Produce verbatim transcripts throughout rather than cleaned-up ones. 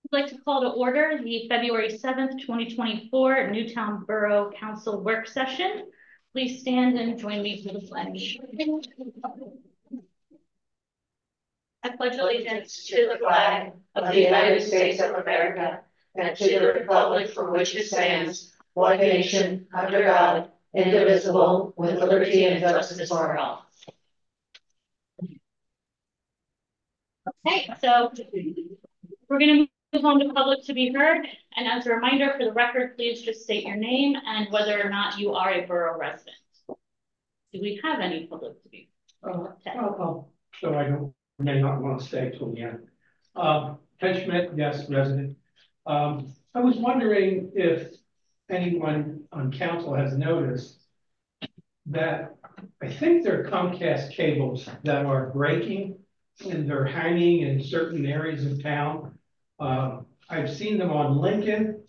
I'd like to call to order the February seventh, twenty twenty-four Newtown Borough Council work session. Please stand and join me for the pledge. I pledge allegiance to the flag of the United States of America and to the republic for which it stands, one nation, under God, indivisible, with liberty and justice for all. Okay, so we're going to move on to public to be heard. And as a reminder, for the record, please just state your name and whether or not you are a borough resident. Do we have any public to be heard? Uh, oh, oh, so I don't, may not want to stay till the end. Um, Ted Schmidt, yes, resident. Um, I was wondering if anyone on council has noticed that I think there are Comcast cables that are breaking and they're hanging in certain areas of town. Uh, I've seen them on Lincoln,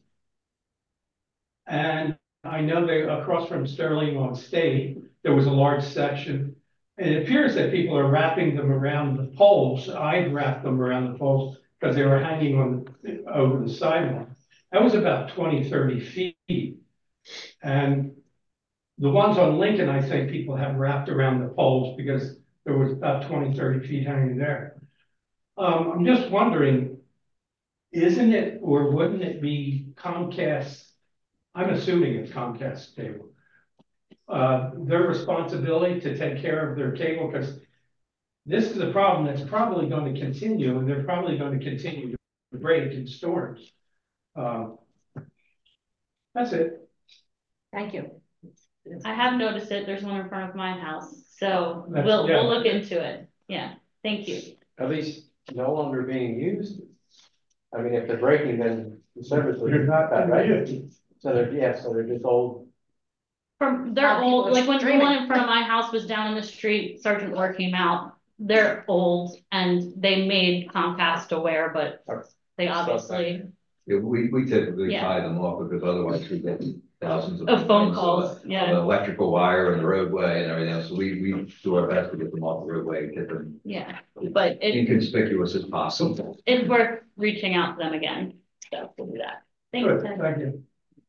and I know they across from Sterling on State, there was a large section. And it appears that people are wrapping them around the poles. I'd wrapped them around the poles because they were hanging on over the sidewalk. That was about twenty, thirty feet. And the ones on Lincoln, I think people have wrapped around the poles because there was about twenty, thirty feet hanging there. Um, I'm just wondering, isn't it, or wouldn't it be Comcast? I'm assuming it's Comcast cable. Uh, their responsibility to take care of their cable, because this is a problem that's probably going to continue, and they're probably going to continue to break in storms. Uh, that's it. Thank you. I have noticed it. There's one in front of my house, so That's, we'll yeah. we'll look into it. Yeah, thank you. At least no longer being used. I mean, if they're breaking, then the service would You're not that, right. right? So they're yeah, so they're just old. From they're How old. people are Like when the streaming. one in front of my house was down in the street, Sergeant Orr came out. They're old, and they made Comcast aware, but they obviously Yeah, we, we typically Yeah. tie them off because otherwise we get thousands of. of phone complaints calls. about Yeah, the electrical wire and the roadway and everything else. So we, we do our best to get them off the roadway and get them yeah, but it inconspicuous as possible. it's worth reaching out to them again. So we'll do that. Thanks, Good, Ted. thank you.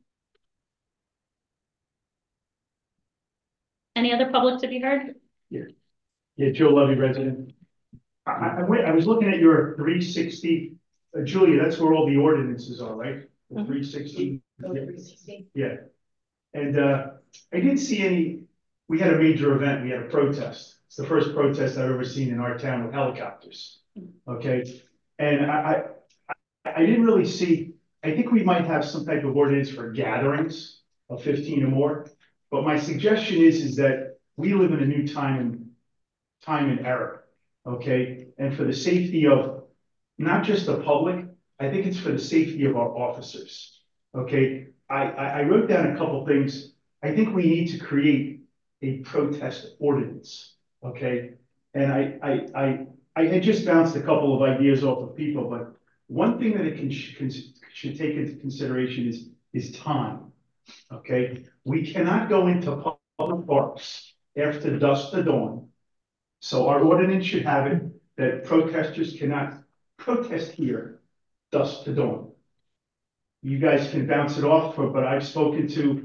Any other public to be heard? Yeah, Joe Levy, resident. I, I, I went, I was looking at your three sixty, uh, Julia, that's where all the ordinances are, right? The Mhm. three sixty. Yeah. And, uh, I didn't see any, we had a major event, we had a protest. It's the first protest I've ever seen in our town with helicopters. Okay, and I, I, I didn't really see, I think we might have some type of ordinance for gatherings of fifteen or more. But my suggestion is, is that we live in a new time and time and era, okay? And for the safety of not just the public, I think it's for the safety of our officers, okay? I, I, I wrote down a couple things. I think we need to create a protest ordinance, okay? And I, I, I, I had just bounced a couple of ideas off of people, but one thing that it can, should, should take into consideration is, is time. Okay, we cannot go into public parks after dusk to dawn. So our ordinance should have it that protesters cannot protest here dusk to dawn. You guys can bounce it off, for, but I've spoken to,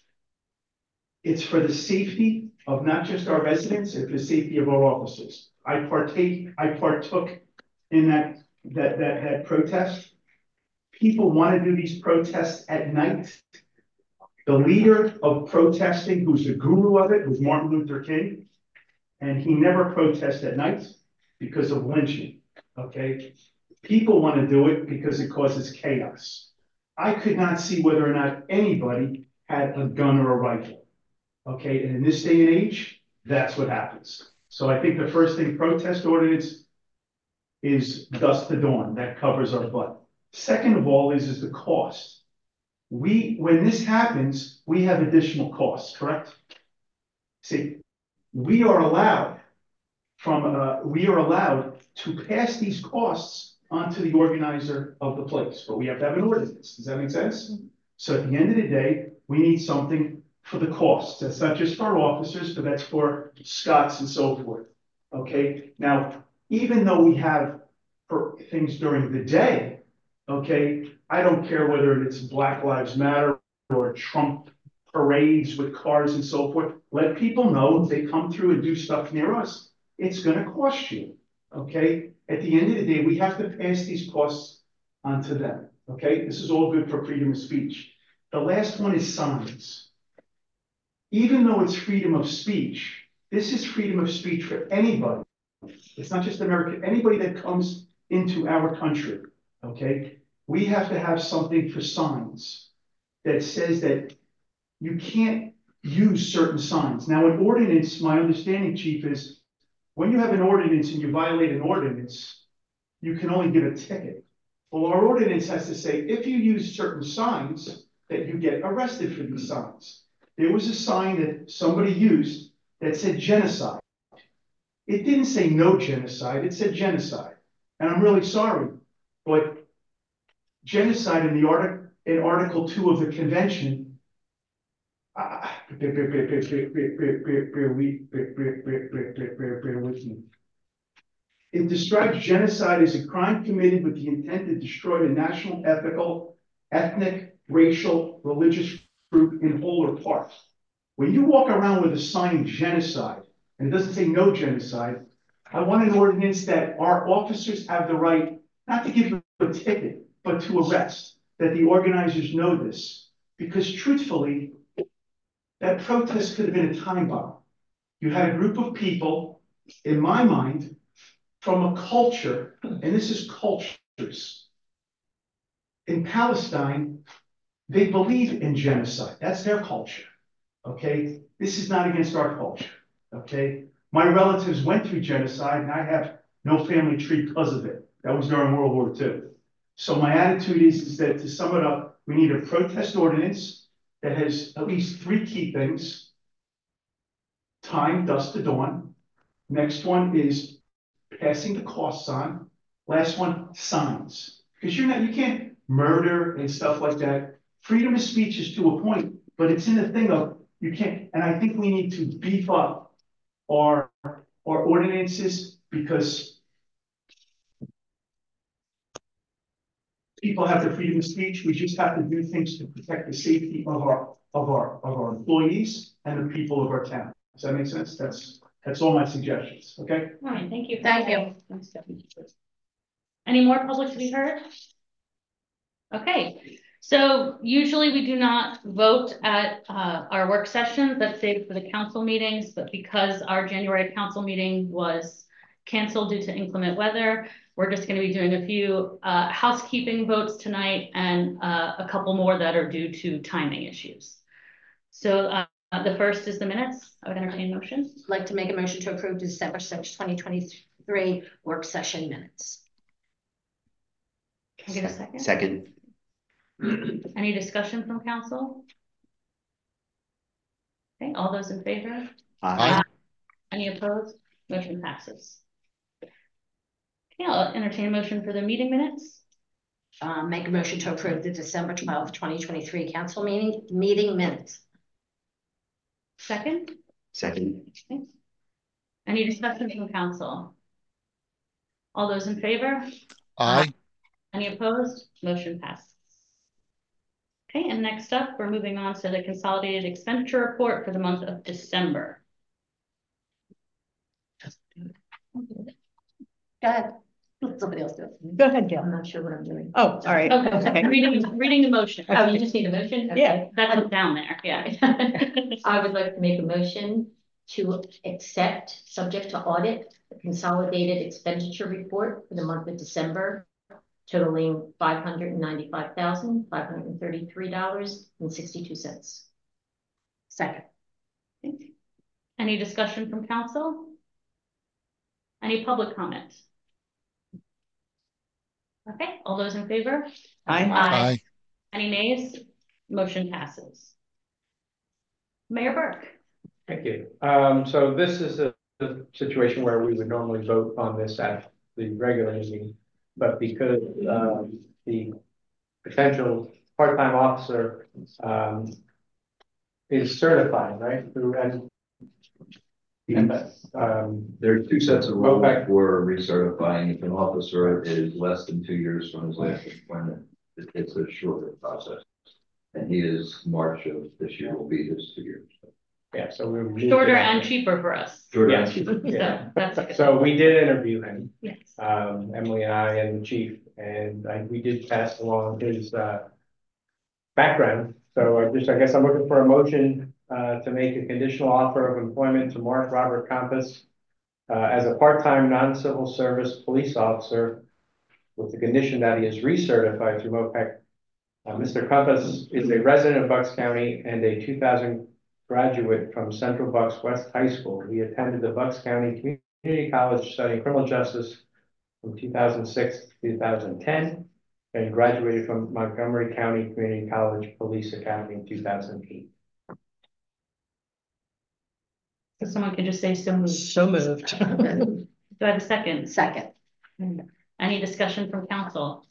it's for the safety of not just our residents, it's for the safety of our officers. I partake, I partook in that, that, that, that protest. People want to do these protests at night. The leader of protesting, who's the guru of it, was Martin Luther King. And he never protests at night because of lynching, okay? People want to do it because it causes chaos. I could not see whether or not anybody had a gun or a rifle, okay? And in this day and age, that's what happens. So I think the first thing, protest ordinance is dusk to dawn. That covers our butt. Second of all is, is the cost. We, when this happens, we have additional costs, correct? See, we are allowed from, uh, we are allowed to pass these costs onto the organizer of the place, but we have to have an ordinance. Does that make sense? So at the end of the day, we need something for the costs. That's not just for our officers, but that's for Scots and so forth. Okay, now, even though we have for things during the day, okay? I don't care whether it's Black Lives Matter or Trump parades with cars and so forth. Let people know if they come through and do stuff near us, it's gonna cost you, okay? At the end of the day, we have to pass these costs on to them, okay? This is all good for freedom of speech. The last one is signs. Even though it's freedom of speech, this is freedom of speech for anybody. It's not just American, anybody that comes into our country, okay? We have to have something for signs that says that you can't use certain signs. Now, an ordinance, my understanding, Chief, is when you have an ordinance and you violate an ordinance, you can only give a ticket. Well, our ordinance has to say, if you use certain signs, that you get arrested for these signs. There was a sign that somebody used that said genocide. It didn't say no genocide, it said genocide. And I'm really sorry, but genocide in the article, in Article two of the convention, uh, bear, bear, bear, bear, bear, bear, bear, bear, bear, with- bear, bear, bear, bear, bear, bear, bear with me. It describes genocide as a crime committed with the intent to destroy the national, ethical, ethnic, racial, religious group in whole or part. When you walk around with a sign genocide, and it doesn't say no genocide, I want an ordinance that our officers have the right not to give you a ticket, but to arrest, that the organizers know this. Because truthfully, that protest could have been a time bomb. You had a group of people, in my mind, from a culture, and this is cultures. In Palestine, they believe in genocide. That's their culture, okay? This is not against our culture, okay? My relatives went through genocide and I have no family tree because of it. That was during World War Two. So my attitude is, is that to sum it up, we need a protest ordinance that has at least three key things. Time, dusk to dawn. Next one is passing the costs on. Last one, signs. Because you're not, you can't murder and stuff like that. Freedom of speech is to a point, but it's in the thing of you can't, and I think we need to beef up our, our ordinances because people have the freedom of speech. We just have to do things to protect the safety of our, of our, of our employees and the people of our town. Does that make sense? That's, that's all my suggestions, okay? All right, thank you. Thank you. Any more public to be heard? Okay, so usually we do not vote at uh, our work sessions. That's saved for the council meetings, but because our January council meeting was canceled due to inclement weather, we're just going to be doing a few uh, housekeeping votes tonight and uh, a couple more that are due to timing issues. So uh, the first is the minutes. I would entertain motions. I'd like to make a motion to approve December sixth, twenty twenty-three work session minutes. Can I get a second? Second. Any discussion from council? Okay, all those in favor? Aye. Any opposed? Motion passes. Okay, I'll entertain a motion for the meeting minutes. Uh, make a motion to approve the December twelfth, twenty twenty-three council meeting, meeting minutes. Second, Second. okay. Any discussion from council? All those in favor? Aye. Any opposed? Motion passes. Okay, and next up, we're moving on to the consolidated expenditure report for the month of December. Go ahead. Let somebody else do it. Go ahead, Gail. I'm not sure what I'm doing. Oh, all right. Okay, Okay. reading, reading the motion. Oh, you just need a motion? Yeah. That's what's down there, yeah. I would like to make a motion to accept, subject to audit, the consolidated expenditure report for the month of December, totaling five hundred ninety-five thousand, five hundred thirty-three dollars and sixty-two cents. Second. Any discussion from council? Any public comment? Okay, all those in favor? Aye. Aye. Any nays? Motion passes. Mayor Burke. Thank you. Um, so this is a, a situation where we would normally vote on this at the regular meeting, but because um, the potential part-time officer um, is certified, right? Through, and And, um, There are two sets of Go rules back. for recertifying. If an officer is less than two years from his last employment, it- it's a shorter process. And he is March of this year will be his two years. yeah, so we. moved it Shorter up. and cheaper for us. Shorter Yeah. and cheaper. Yeah. So that's a good. So we did interview him, Yes. um, Emily and I and the chief, and I, we did pass along his, uh, background. So I just, I guess I'm looking for a motion, uh, to make a conditional offer of employment to Mark Robert Compass, uh, as a part-time, non-civil service police officer with the condition that he is recertified through MOPEC. Uh, Mister Compass is a resident of Bucks County and a two thousand graduate from Central Bucks West High School. He attended the Bucks County Community College studying criminal justice from two thousand six to two thousand ten and graduated from Montgomery County Community College Police Academy in two thousand eight. So someone can just say so moved. So moved. Do I have a second? Second. Any discussion from council?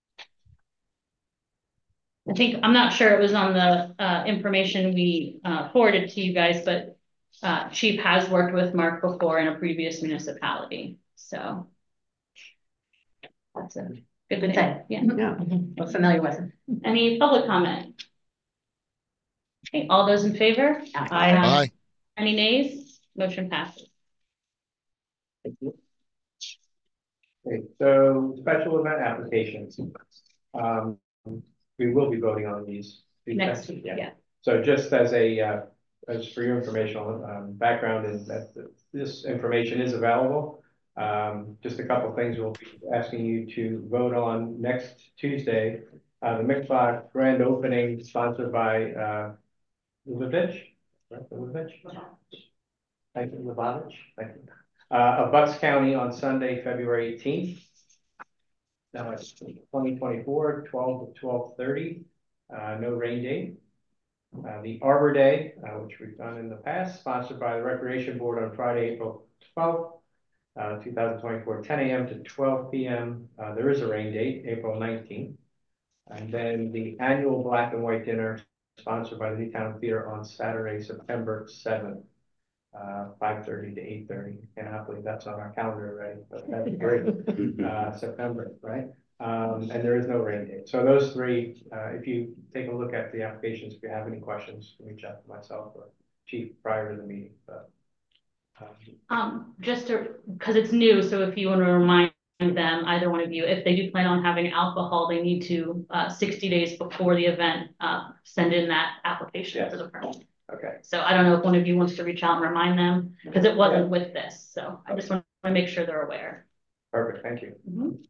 I think, I'm not sure it was on the uh information we uh forwarded to you guys, but uh Chief has worked with Mark before in a previous municipality, so. That's a good Good thing, yeah. Yeah. We're familiar with it. Any public comment? Okay, all those in favor? Aye. Um, Aye. Any nays? Motion passes. Okay, so special event applications. Um, we will be voting on these. Next week, yeah. So just as a, uh, as for your informational, um, background is that this information is available. Um, just a couple of things we'll be asking you to vote on next Tuesday. Uh, the Mixbach grand opening sponsored by, uh, Lubavitch, right, Lubavitch? Thank you, Lubavitch, thank you. Uh, of Bucks County on Sunday, February eighteenth. Now it's twenty twenty-four, twelve to twelve thirty, uh, no rain date. Uh, the Arbor Day, uh, which we've done in the past, sponsored by the Recreation Board on Friday, April twelfth, uh, two thousand twenty-four, ten A M to twelve P M Uh, there is a rain date, April nineteenth. And then the annual Black and White Dinner, sponsored by the Newtown Theater on Saturday, September seventh. Uh, five thirty to eight thirty. Cannot believe that's on our calendar already, but that's great. Uh, September, right? Um, and there is no rain date. So those three, uh, if you take a look at the applications, if you have any questions, reach out to myself or Chief prior to the meeting. But, um, Um, just to, because it's new, so if you want to remind them, either one of you, if they do plan on having alcohol, they need to, uh, sixty days before the event, uh, send in that application Yes. for the permit. okay. So I don't know if one of you wants to reach out and remind them, because it wasn't with this, so I just want to make sure they're aware. Perfect. Thank you. Mhm.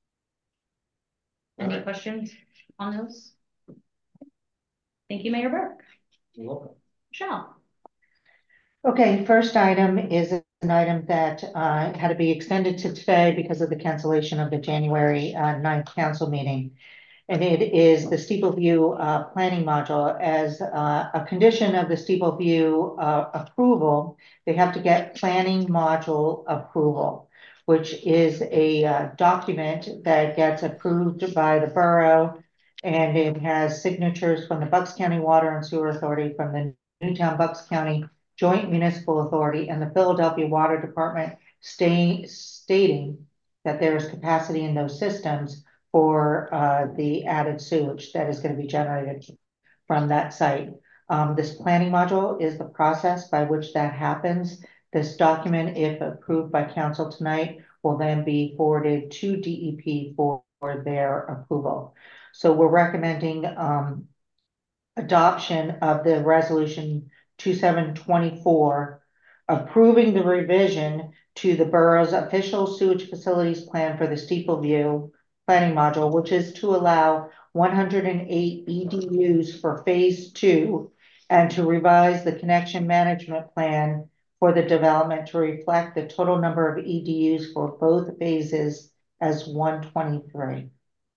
Any questions on those? Thank you, Mayor Burke. You're welcome. Michelle. Okay, first item is an item that uh, had to be extended to today because of the cancellation of the January uh, ninth council meeting. And it is the Steeple View uh, planning module. As uh, a condition of the Steeple View uh, approval, they have to get planning module approval, which is a uh, document that gets approved by the borough. And it has signatures from the Bucks County Water and Sewer Authority, from the Newtown Bucks County Joint Municipal Authority, and the Philadelphia Water Department, stay, stating that there is capacity in those systems for uh, the added sewage that is going to be generated from that site. Um, this planning module is the process by which that happens. This document, if approved by council tonight, will then be forwarded to D E P for, for their approval. So we're recommending um, adoption of the resolution twenty-seven twenty-four, approving the revision to the borough's official sewage facilities plan for the Steeple View planning module, which is to allow one hundred eight E D Us for phase two and to revise the connection management plan for the development to reflect the total number of E D Us for both phases as one twenty-three.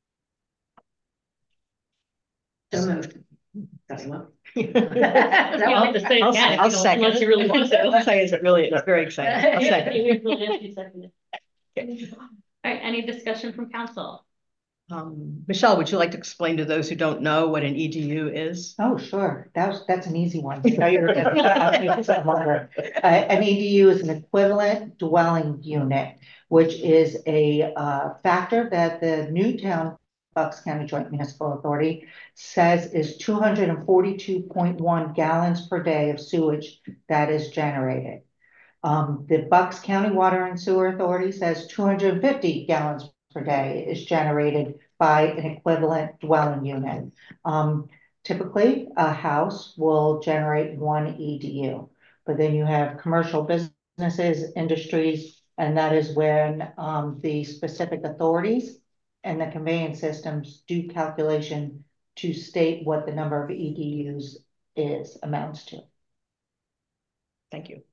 So moved. That's one. You don't have to say it I'll- again if I'll you don't- second unless you really want to. I'll say it's really, it's very exciting. I'll second. All right, any discussion from council? Um, Michelle, would you like to explain to those who don't know what an E D U is? Oh, sure. That was, that's an easy one. I know you're gonna ask me for something longer. Uh, an E D U is an equivalent dwelling unit, which is a uh, factor that the Newtown Bucks County Joint Municipal Authority says is two hundred forty-two point one gallons per day of sewage that is generated. Um, the Bucks County Water and Sewer Authority says two hundred fifty gallons per day is generated by an equivalent dwelling unit. Um, typically, a house will generate one E D U, but then you have commercial businesses, industries, and that is when um, the specific authorities and the conveyance systems do calculation to state what the number of E D Us is, amounts to. Thank you.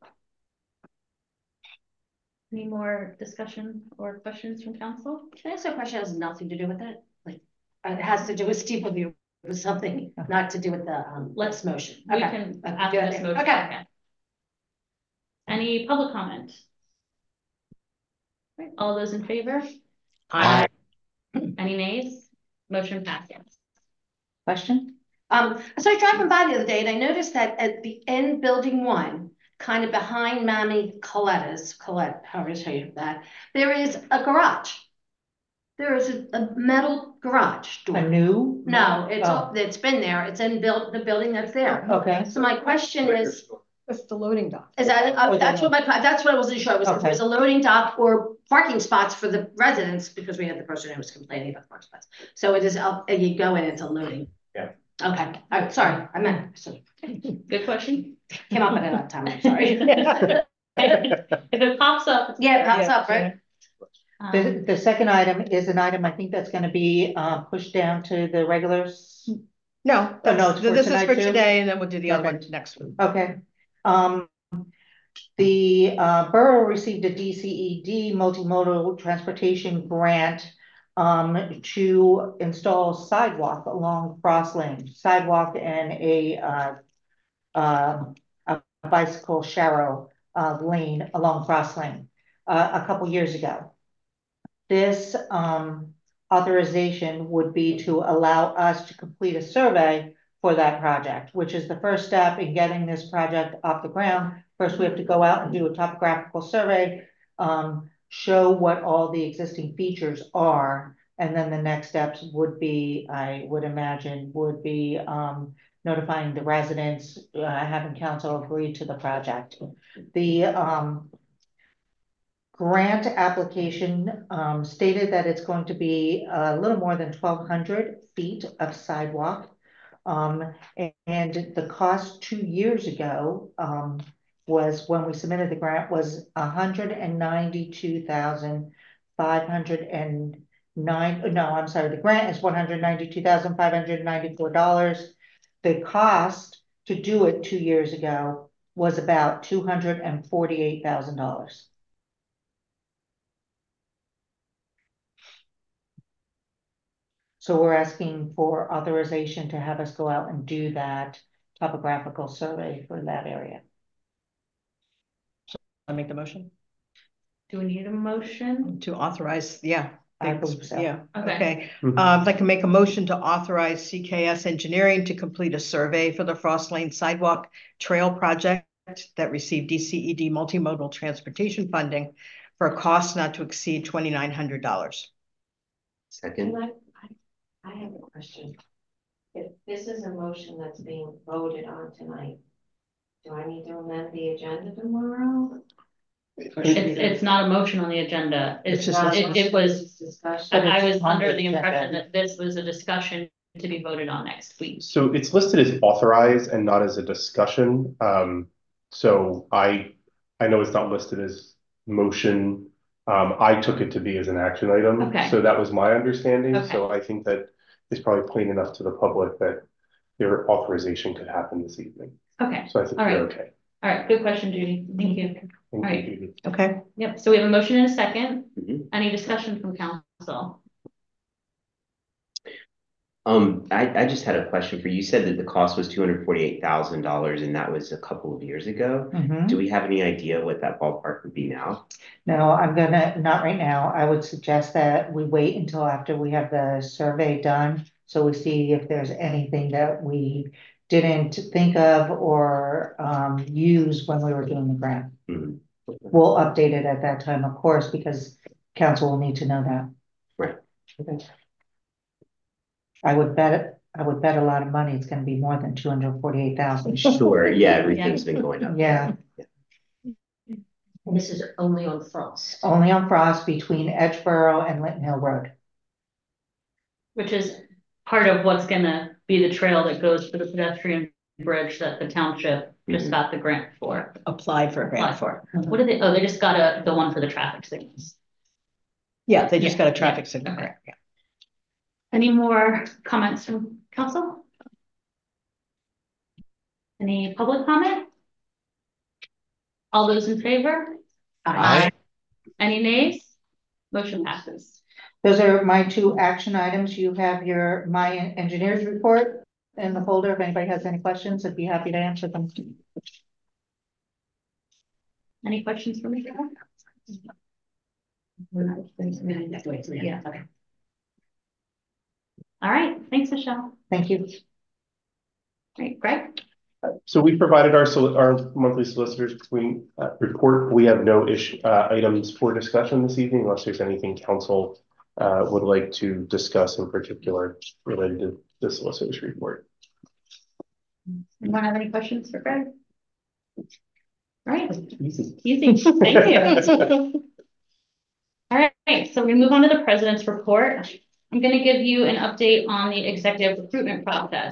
Any more discussion or questions from council? Can I ask a question that has nothing to do with it? Like, uh, it has to do with Steve Review, with something, not to do with the, um, let's motion. We Okay. can, Okay. after this motion. Okay. Okay. Any public comment? Right, all those in favor? Aye. Any nays? Motion passes. Question? Um, so I was driving by the other day and I noticed that at the end building one, kind of behind Mammy Coletta's, Colette, however you say that, there is a garage. There is a, a metal garage door. A new? No, it's, Oh. it's been there. It's in built, the building that's there. Okay. So my question is, That's the loading dock. is that, uh, Or that's the- what my, that's what I wasn't sure, was if Okay. there's a loading dock or parking spots for the residents, because we had the person who was complaining about parking spots. So it is, uh, you go in, it's a loading. Yeah. Okay, all right, sorry, I meant, so Good question. came up at another time, I'm sorry. If it pops up. Yeah, it pops Yeah, up, right? The, Um, the second item is an item, I think that's gonna be, uh, pushed down to the regulars. No, Oh, no, that's- it's for this is tonight for too? today, and then we'll do the other Okay. one next week. Okay. Um, the, uh, borough received a D C E D multimodal transportation grant um, to install sidewalk along Frost Lane, sidewalk and a, uh, uh, a bicycle sharrow, uh, lane along Frost Lane, uh, a couple years ago. This, um, authorization would be to allow us to complete a survey for that project, which is the first step in getting this project off the ground. First, we have to go out and do a topographical survey, um, show what all the existing features are. And then the next steps would be, I would imagine, would be um, notifying the residents, uh, having council agree to the project. The um, grant application um, stated that it's going to be a little more than twelve hundred feet of sidewalk. Um, and the cost two years ago um, was, when we submitted the grant, was one hundred ninety-two thousand five hundred nine. No, I'm sorry, the grant is one hundred ninety-two thousand five hundred ninety-four dollars. The cost to do it two years ago was about two hundred forty-eight thousand dollars. So we're asking for authorization to have us go out and do that topographical survey for that area. I make the motion Do we need a motion? to authorize, yeah. I thanks. believe so. Yeah, Okay. okay. Mhm. Uh, I'd like to make a motion to authorize C K S Engineering to complete a survey for the Frost Lane Sidewalk Trail Project that received D C E D multimodal transportation funding for a cost not to exceed twenty-nine hundred dollars. Second. I, I have a question. If this is a motion that's being voted on tonight, do I need to amend the agenda tomorrow? It's, it's not a motion on the agenda. It's It's just, just- it, it was, Discussion. I was it's on under the the impression agenda. that this was a discussion to be voted on next week. So it's listed as authorized and not as a discussion. Um, so I, I know it's not listed as motion. Um, I took it to be as an action item. Okay. So that was my understanding. Okay. So I think that it's probably plain enough to the public that their authorization could happen this evening. Okay, So I think All we're right. okay. all right, good question, Judy. Thank you. Thank All right. you, Judy. Okay, Yep, so we have a motion and a second. Mhm. Any discussion from council? Um, I, I just had a question for you. You said that the cost was two hundred forty-eight thousand dollars and that was a couple of years ago. Mhm. Do we have any idea what that ballpark would be now? No, I'm gonna, not right now. I would suggest that we wait until after we have the survey done. So we see if there's anything that we didn't think of or um use when we were doing the grant. Mhm. We'll update it at that time, of course, because council will need to know that. Right. Okay. I would bet it, I would bet a lot of money it's gonna be more than two hundred forty-eight thousand. Sure, yeah, everything's been going up. Yeah, And this is only on Frost. only on Frost between Edgeboro and Linton Hill Road. Which is part of what's gonna be the trail that goes to the pedestrian bridge that the township just Mhm. got the grant for. Applied for a Apply grant. for. Mhm. What did they, oh, they just got a, the one for the traffic signals. Yeah, they just Yeah, got a traffic signal okay. grant. Yeah. Any more comments from council? Any public comment? All those in favor? Aye. Any nays? Motion passes. Those are my two action items. You have your, my engineer's report in the folder. If anybody has any questions, I'd be happy to answer them. Any questions for me? Yeah, okay. All right, thanks, Michelle. Thank you. Great, Greg? So we provided our, soli- our monthly solicitors between, uh, report. We have no issue, uh, items for discussion this evening unless there's anything council, uh, would like to discuss in particular related to the solicitor's report. Anyone have any questions for Greg? All right, Easy. easy, thank you. All right, so we move on to the president's report. I'm gonna give you an update on the executive recruitment process.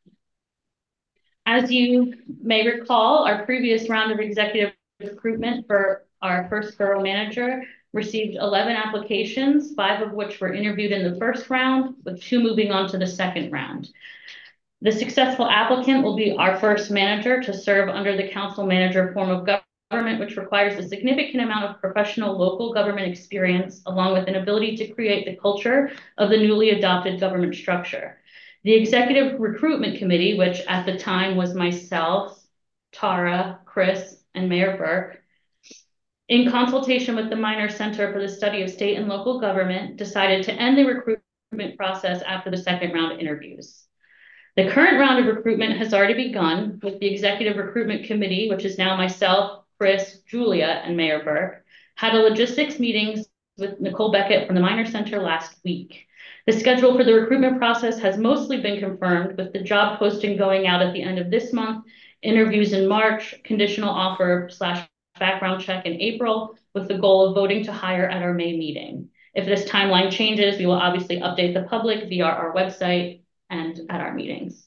As you may recall, our previous round of executive recruitment for our first borough manager received eleven applications, five of which were interviewed in the first round, with two moving on to the second round. The successful applicant will be our first manager to serve under the council manager form of government, which requires a significant amount of professional local government experience, along with an ability to create the culture of the newly adopted government structure. The executive recruitment committee, which at the time was myself, Tara, Chris, and Mayor Burke, in consultation with the Minor Center for the Study of State and Local Government, decided to end the recruitment process after the second round of interviews. The current round of recruitment has already begun with the executive recruitment committee, which is now myself, Chris, Julia, and Mayor Burke, had a logistics meetings with Nicole Beckett from the Minor Center last week. The schedule for the recruitment process has mostly been confirmed, with the job posting going out at the end of this month, interviews in March, conditional offer slash background check in April, with the goal of voting to hire at our May meeting. If this timeline changes, we will obviously update the public via our website and at our meetings.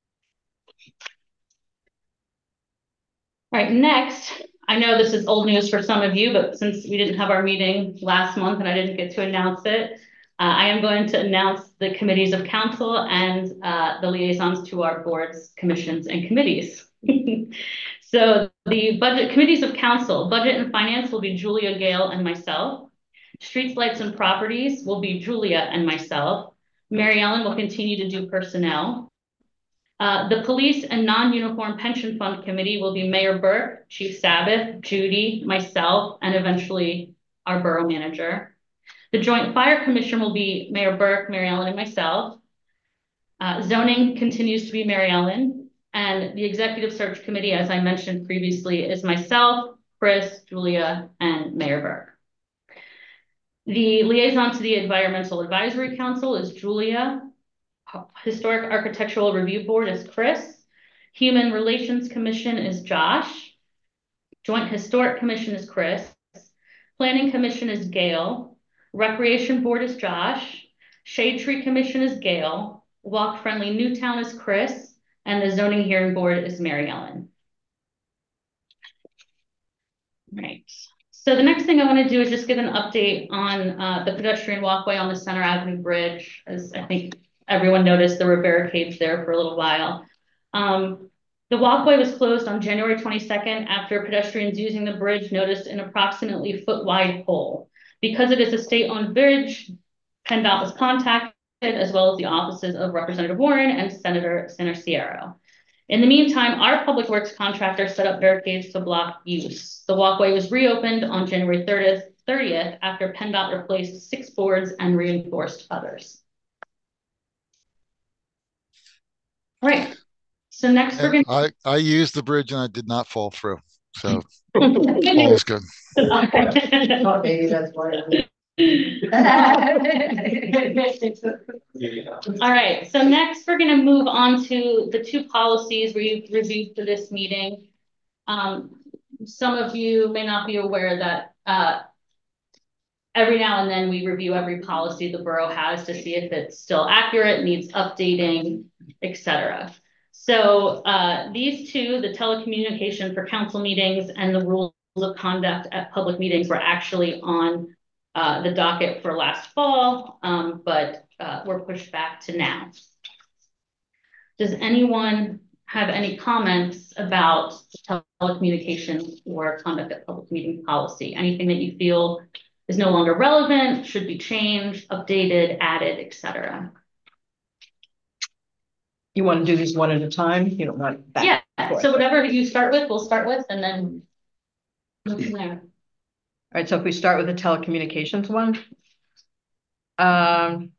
All right, next, I know this is old news for some of you, but since we didn't have our meeting last month and I didn't get to announce it, Uh, I am going to announce the committees of council and uh, the liaisons to our boards, commissions, and committees. So the budget committees of council, budget and finance will be Julia, Gale, and myself. Streets, lights, and properties will be Julia and myself. Mary Ellen will continue to do personnel. Uh, the police and non-uniform pension fund committee will be Mayor Burke, Chief Sabbath, Judy, myself, and eventually our borough manager. The Joint Fire Commission will be Mayor Burke, Mary Ellen, and myself. Uh, zoning continues to be Mary Ellen, and the Executive Search Committee, as I mentioned previously, is myself, Chris, Julia, and Mayor Burke. The liaison to the Environmental Advisory Council is Julia. Historic Architectural Review Board is Chris. Human Relations Commission is Josh. Joint Historic Commission is Chris. Planning Commission is Gail. Recreation Board is Josh. Shade Tree Commission is Gail. Walk Friendly Newtown is Chris. And the Zoning Hearing Board is Mary Ellen. Right. So the next thing I want to do is just give an update on uh, the pedestrian walkway on the Center Avenue Bridge. As I think everyone noticed, there were barricades there for a little while. Um, the walkway was closed on January twenty-second after pedestrians using the bridge noticed an approximately foot wide hole. Because it is a state-owned bridge, PennDOT was contacted as well as the offices of Representative Warren and Senator Sincero. In the meantime, our public works contractor set up barricades to block use. The walkway was reopened on January thirtieth, thirtieth after PennDOT replaced six boards and reinforced others. All right. So next we're And going to... I, I used the bridge and I did not fall through. So all is good. Oh, maybe that's why. All right, so next we're going to move on to the two policies we've reviewed for this meeting. Um, some of you may not be aware that uh, every now and then we review every policy the borough has to see if it's still accurate, needs updating, et cetera. So uh, these two, the telecommunication for council meetings and the rules of conduct at public meetings, were actually on uh, the docket for last fall, um, but uh, were pushed back to now. Does anyone have any comments about the telecommunications or conduct at public meeting policy? Anything that you feel is no longer relevant, should be changed, updated, added, et cetera? You want to do these one at a time? You don't want back Yeah, and forth. so whatever you start with, we'll start with, and then move from there. All right, so if we start with the telecommunications one. Um,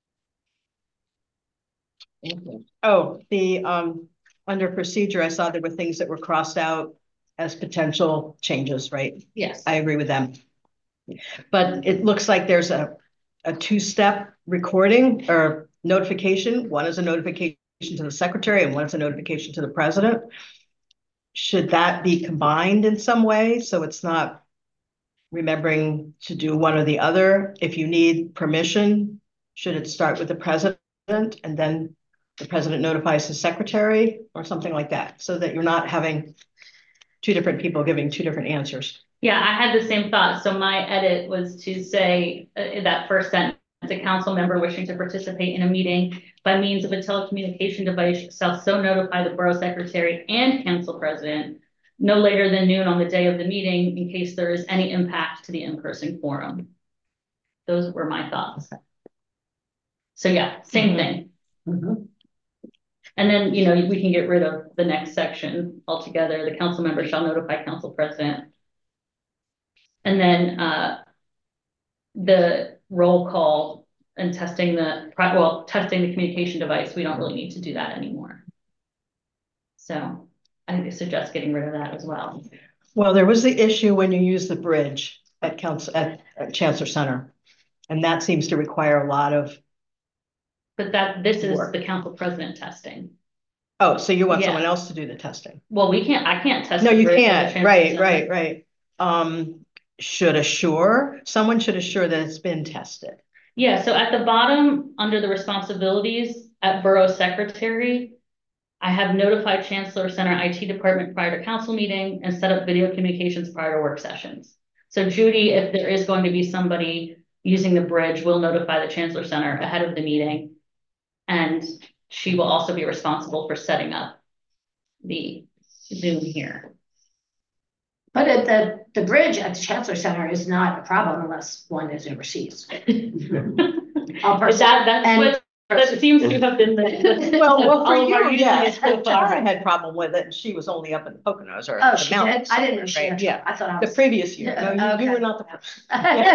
oh, the, um, under procedure, I saw there were things that were crossed out as potential changes, right? Yes. I agree with them. But it looks like there's a, a two-step recording or notification. One is a notification to the secretary and one is a notification to the president. Should that be combined in some way so it's not remembering to do one or the other? If you need permission, should it start with the president and then the president notifies the secretary or something like that, so that you're not having two different people giving two different answers? Yeah, I had the same thought. So my edit was to say uh, that first sentence, a council member wishing to participate in a meeting by means of a telecommunication device shall so notify the borough secretary and council president no later than noon on the day of the meeting in case there is any impact to the in-person forum. Those were my thoughts. So yeah, same mm-hmm. thing. Mm-hmm. And then, you know, we can get rid of the next section altogether. The council member shall notify council president. And then uh, the roll call and testing the, well, testing the communication device, we don't really need to do that anymore. So I suggest getting rid of that as well. Well, there was the issue when you use the bridge at council at, at Chancellor Center, and that seems to require a lot of. But that this is work. The council president testing. Oh, so you want yeah. someone else to do the testing? Well, we can't. I can't test. No, you can't. Right, right, right. Um, should assure someone should assure that it's been tested. Yeah. So at the bottom, under the responsibilities at borough secretary, I have notified Chancellor Center I T department prior to council meeting and set up video communications prior to work sessions. So Judy, if there is going to be somebody using the bridge, will notify the Chancellor Center ahead of the meeting. And she will also be responsible for setting up the Zoom here. But at the, the bridge at the Chancellor Center is not a problem unless one is overseas. that, that's and what that seems to have been the, the well, well for you, yes. Tara had problem with it, and she was only up in the Poconos or oh, the she mountains. Did? I didn't know she right? Yeah, I thought I was... the previous year. No, you, okay. you were not the first.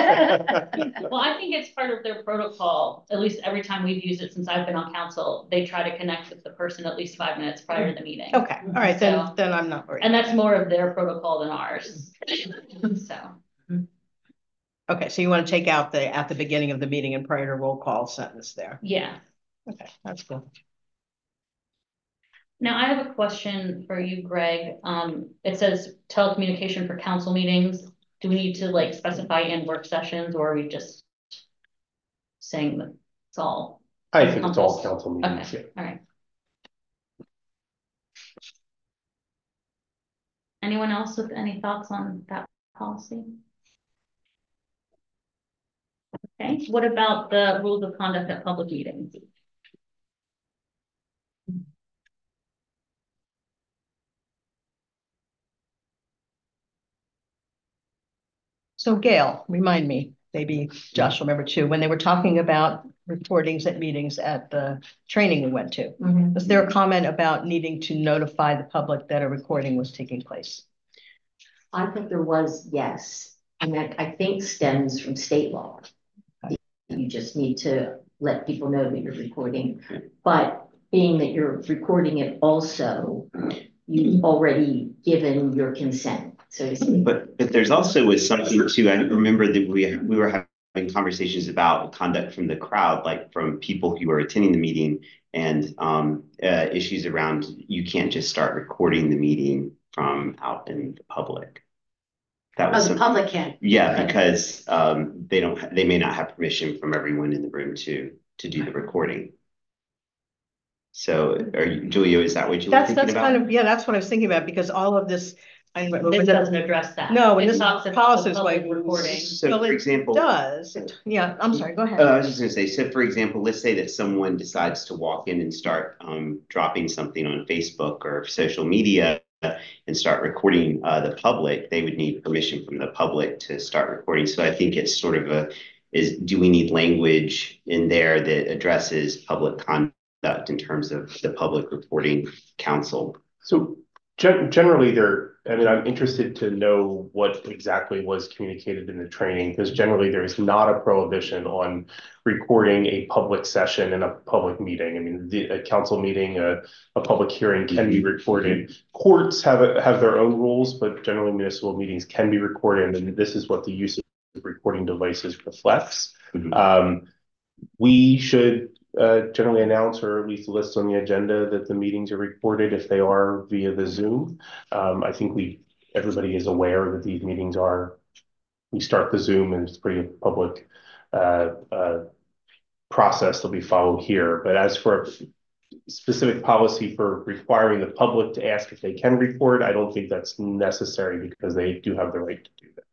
Well, I think it's part of their protocol. At least every time we've used it since I've been on council, they try to connect with the person at least five minutes prior to the meeting. Okay, all right, so, then then I'm not worried. And that's more of their protocol than ours. So. Okay, so you want to take out the at the beginning of the meeting and prior to roll call sentence there. Yeah. Okay, that's cool. Now I have a question for you, Greg. Um, it says telecommunication for council meetings. Do we need to like specify in work sessions, or are we just saying that it's all? I think it's all council meetings. Okay. Yeah. All right. Anyone else with any thoughts on that policy? Okay. What about the rules of conduct at public meetings? So Gail, remind me, maybe Josh will remember too, when they were talking about recordings at meetings at the training we went to. Mhm. Was there a comment about needing to notify the public that a recording was taking place? I think there was, yes, and that I think stems from state law. You just need to let people know that you're recording, but being that you're recording it also, you've already given your consent, so to speak. But, but there's also was something too, I remember that we, we were having conversations about conduct from the crowd, like from people who were attending the meeting, and um, uh, issues around, you can't just start recording the meeting from out in the public. That was Oh, the some- public can. Yeah, Okay. because um, they don't, ha- they may not have permission from everyone in the room to, to do the recording. So, are you, Julia, is that what you were That's, thinking that's about? kind of, yeah, that's what I was thinking about, because all of this. I This doesn't address that. No, and It this talks about policy is public like. recording. So, Well, for it example. Does, it- yeah, I'm sorry, go ahead. Uh, I was just gonna say, so for example, let's say that someone decides to walk in and start um, dropping something on Facebook or social media and start recording uh, the public, they would need permission from the public to start recording. So I think it's sort of a, is, do we need language in there that addresses public conduct in terms of the public reporting council? So gen- generally there, I mean, I'm interested to know what exactly was communicated in the training, because generally there is not a prohibition on recording a public session in a public meeting. I mean, the, a council meeting, a, a public hearing can be recorded. Courts have, a, have their own rules, but generally municipal meetings can be recorded, and this is what the use of recording devices reflects. Mm-hmm. Um, we should uh, generally announce or at least list on the agenda that the meetings are recorded if they are via the Zoom. Um, I think we, everybody is aware that these meetings are, we start the Zoom and it's pretty public uh, uh, process that we follow here. But as for specific policy for requiring the public to ask if they can record, I don't think that's necessary because they do have the right to do that.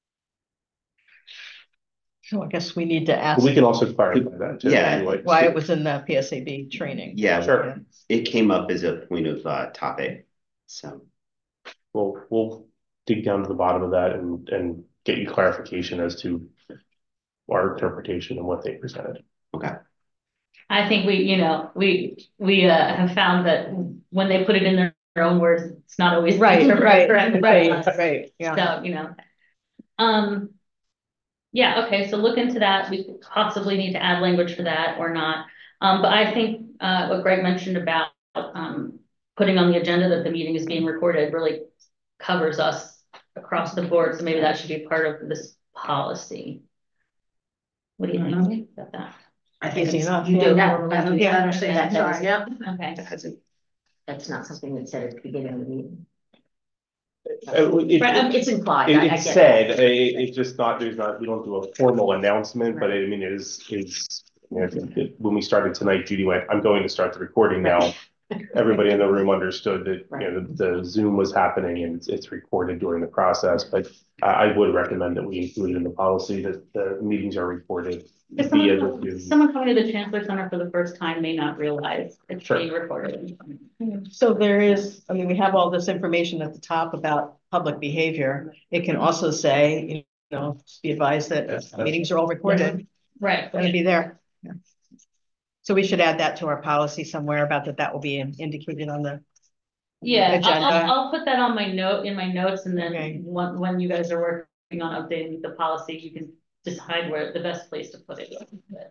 So I guess we need to ask. But we can also clarify that too. Yeah. if you like. Why it was in the P S A B training. Yeah, Sure. it came up as a point of uh, topic, so. We'll, we'll dig down to the bottom of that and, and get you clarification as to our interpretation and what they presented. Okay. I think we, you know, we, we uh, have found that when they put it in their their own words, it's not always. Right, right, correct. right, right, yeah. So, you know, um, yeah, okay, so look into that. We possibly need to add language for that or not. Um, but I think, uh, what Greg mentioned about, um, putting on the agenda that the meeting is being recorded really covers us across the board. So maybe that should be part of this policy. What do you Mhm. think about that? I think Easy it's- enough, You yeah. do have, I don't Yeah. understand that, sorry, yep. Okay. That hasn't. That's not something that's said at the beginning of the meeting. Uh, it- Right, um, it's implied. It, I- I it's get said, that. it, it's just not, there's not, we don't do a formal announcement, but I mean, it is, is, you know, it- when we started tonight, Judy went, I'm going to start the recording now. Everybody in the room understood that, you know, the, the Zoom was happening and it's, it's recorded during the process, but I, I would recommend that we include in the policy that the meetings are recorded If via someone, the Zoom. someone coming to the Chancellor Center for the first time may not realize it's Sure. being recorded. So there is, I mean, we have all this information at the top about public behavior. It can also say, you know, be advised that meetings are all recorded. Right. Gonna be there. Yeah. So we should add that to our policy somewhere about that, that will be in- indicated on the. Yeah, I'll, Agenda. I'll, I'll put that on my note, in my notes, and then Okay. when, when you guys are working on updating the policy, you can decide where the best place to put it. But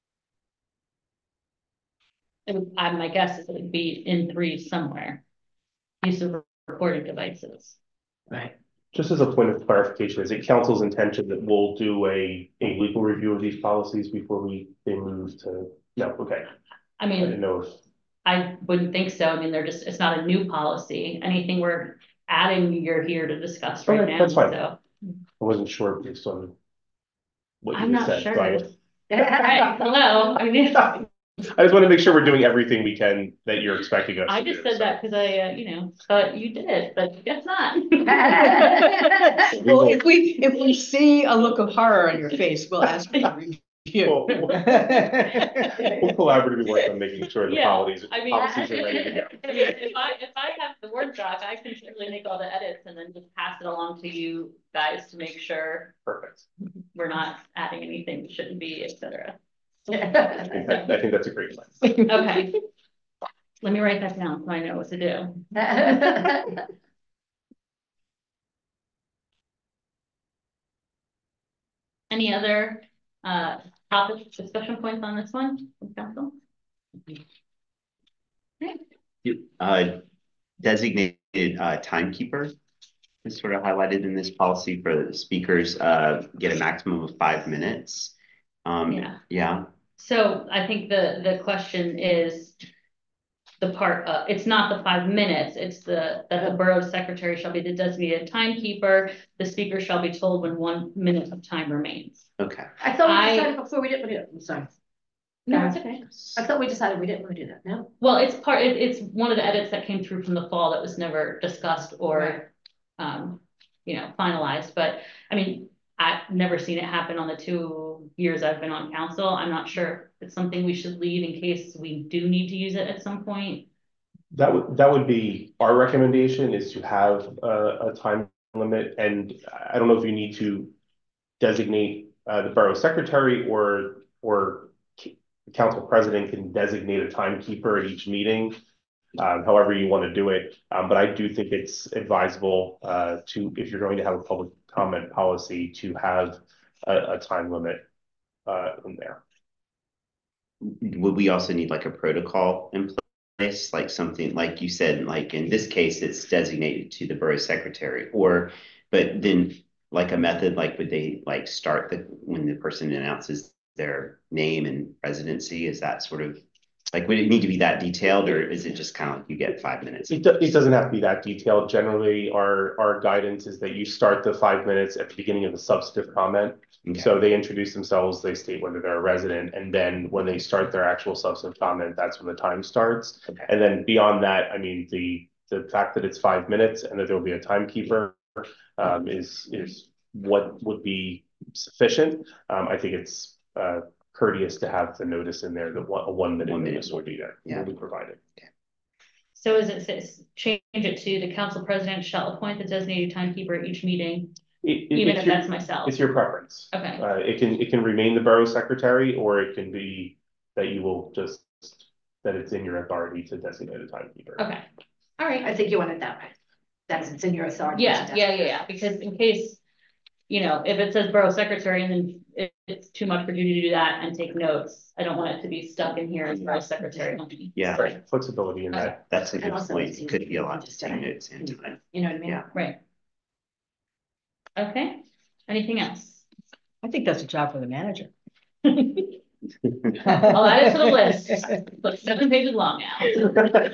it would- I, my guess is it would be in three somewhere. Use of recording devices. Right. Just as a point of clarification, is it council's intention that we'll do a, a legal review of these policies before we, they move to, no, okay. I I didn't mean, know if, I wouldn't think so. I mean, they're just, it's not a new policy. Anything we're adding, you're here to discuss right Okay, now, that's fine. so. I wasn't sure based on what I'm you just not said. so I- sure. Right, hello, I mean. I just want to make sure we're doing everything we can that you're expecting us I to do. just said that because I, uh, you know, thought you did it, but guess not. Well, if we, if we see a look of horror on your face, we'll ask you to review. We'll we'll collaboratively work on making sure the Yeah, policies, I mean, policies are ready to go. I mean, if I, if I have the Word doc, I can share usually make all the edits and then just pass it along to you guys to make sure Perfect. we're not adding anything that shouldn't be, et cetera. I think, that, I think that's a great plan. Okay. Let me write that down so I know what to do. Any other uh topic discussion points on this one from council? Okay. Uh, designated uh, timekeeper is sort of highlighted in this policy for the speakers, uh, get a maximum of five minutes. Um, Yeah. Yeah. So I think the the question is the part uh it's not the five minutes, it's the that the borough secretary shall be the designated timekeeper. The speaker shall be told when one minute of time remains. Okay. I thought we I- decided before we didn't want to do it, I'm sorry. No, it's okay. I thought we decided we didn't want to do that, no? Well, it's part, it, it's one of the edits that came through from the fall that was never discussed or, um, you know, finalized, but I mean, I've never seen it happen on the two years I've been on council. I'm not sure if it's something we should leave in case we do need to use it at some point. That would, that would be our recommendation, is to have a, a time limit, and I don't know if you need to designate uh, the borough secretary or, or the council president can designate a timekeeper at each meeting, um, however you want to do it. Um, but I do think it's advisable uh, to, if you're going to have a public comment policy, to have a, a time limit uh, in there. Would we also need like a protocol in place, like something like you said, like in this case, it's designated to the borough secretary, or, but then like a method, like would they like start the, when the person announces their name and residency, is that sort of, like, would it need to be that detailed, or is it just kind of like you get five minutes? It, do, it doesn't have to be that detailed. Generally, our, our guidance is that you start the five minutes at the beginning of the substantive comment. Okay. So they introduce themselves, they state whether they're a resident, and then when they start their actual substantive comment, that's when the time starts. Okay. And then beyond that, I mean, the, the fact that it's five minutes and that there'll be a timekeeper um, is, is what would be sufficient. Um, I think it's uh, courteous to have the notice in there that one, a one minute One minute. notice will be there, Yeah. will be provided. So is it says change it to the council president shall appoint the designated timekeeper at each meeting, It- it- even it's if your- that's myself? It's your preference. Okay. Uh, it can, it can remain the borough secretary, or it can be that you will just, that it's in your authority to designate a timekeeper. Okay. All right. I think you want it that way. That's it's in your authority. to Yeah, designate. yeah, yeah, yeah, because in case, you know, if it says borough secretary and then it, it's too much for you to do that and take notes, I don't want it to be stuck in here as borough secretary only. Yeah, Right, flexibility in that. that's a And good also point. it's It could easy be a to lot just to say. minutes and time. You know what I mean? Yeah. Right. Okay, anything else? I think that's a job for the manager. I'll add it to the list, but seven pages long now.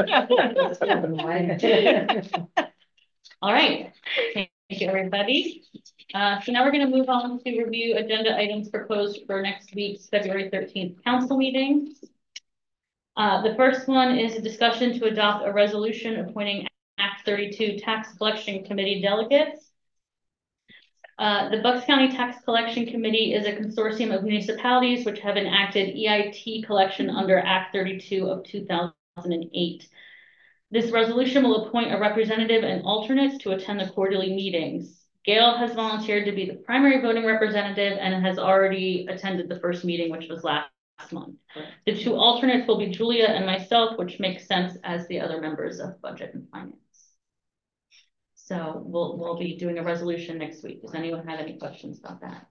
All right, thank you, everybody. Uh, so now we're gonna move on to review agenda items proposed for next week's February thirteenth council meeting. Uh, the first one is a discussion to adopt a resolution appointing Act thirty-two Tax Collection Committee delegates. Uh, the Bucks County Tax Collection Committee is a consortium of municipalities which have enacted E I T collection under Act thirty-two of two thousand eight. This resolution will appoint a representative and alternates to attend the quarterly meetings. Gail has volunteered to be the primary voting representative and has already attended the first meeting, which was last month. The two alternates will be Julia and myself, which makes sense as the other members of Budget and Finance. So we'll, we'll be doing a resolution next week. Does anyone have any questions about that?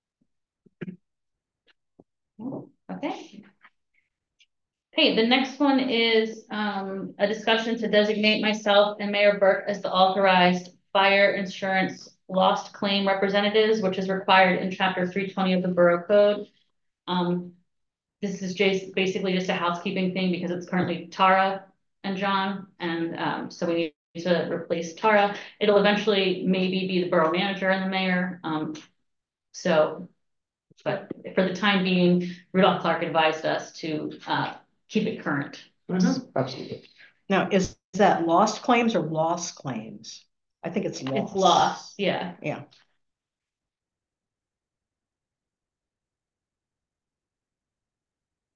Okay. Okay, the next one is um, a discussion to designate myself and Mayor Burke as the authorized fire insurance lost claim representatives, which is required in chapter three twenty of the Borough Code. Um, this is just basically just a housekeeping thing because it's currently Tara and John, and um, so we need to replace Tara. It'll eventually maybe be the borough manager and the mayor. Um, so, but for the time being, Rudolph Clark advised us to uh, keep it current. Mm-hmm. Absolutely. Now, is that lost claims or loss claims? I think it's lost. It's lost, yeah. Yeah.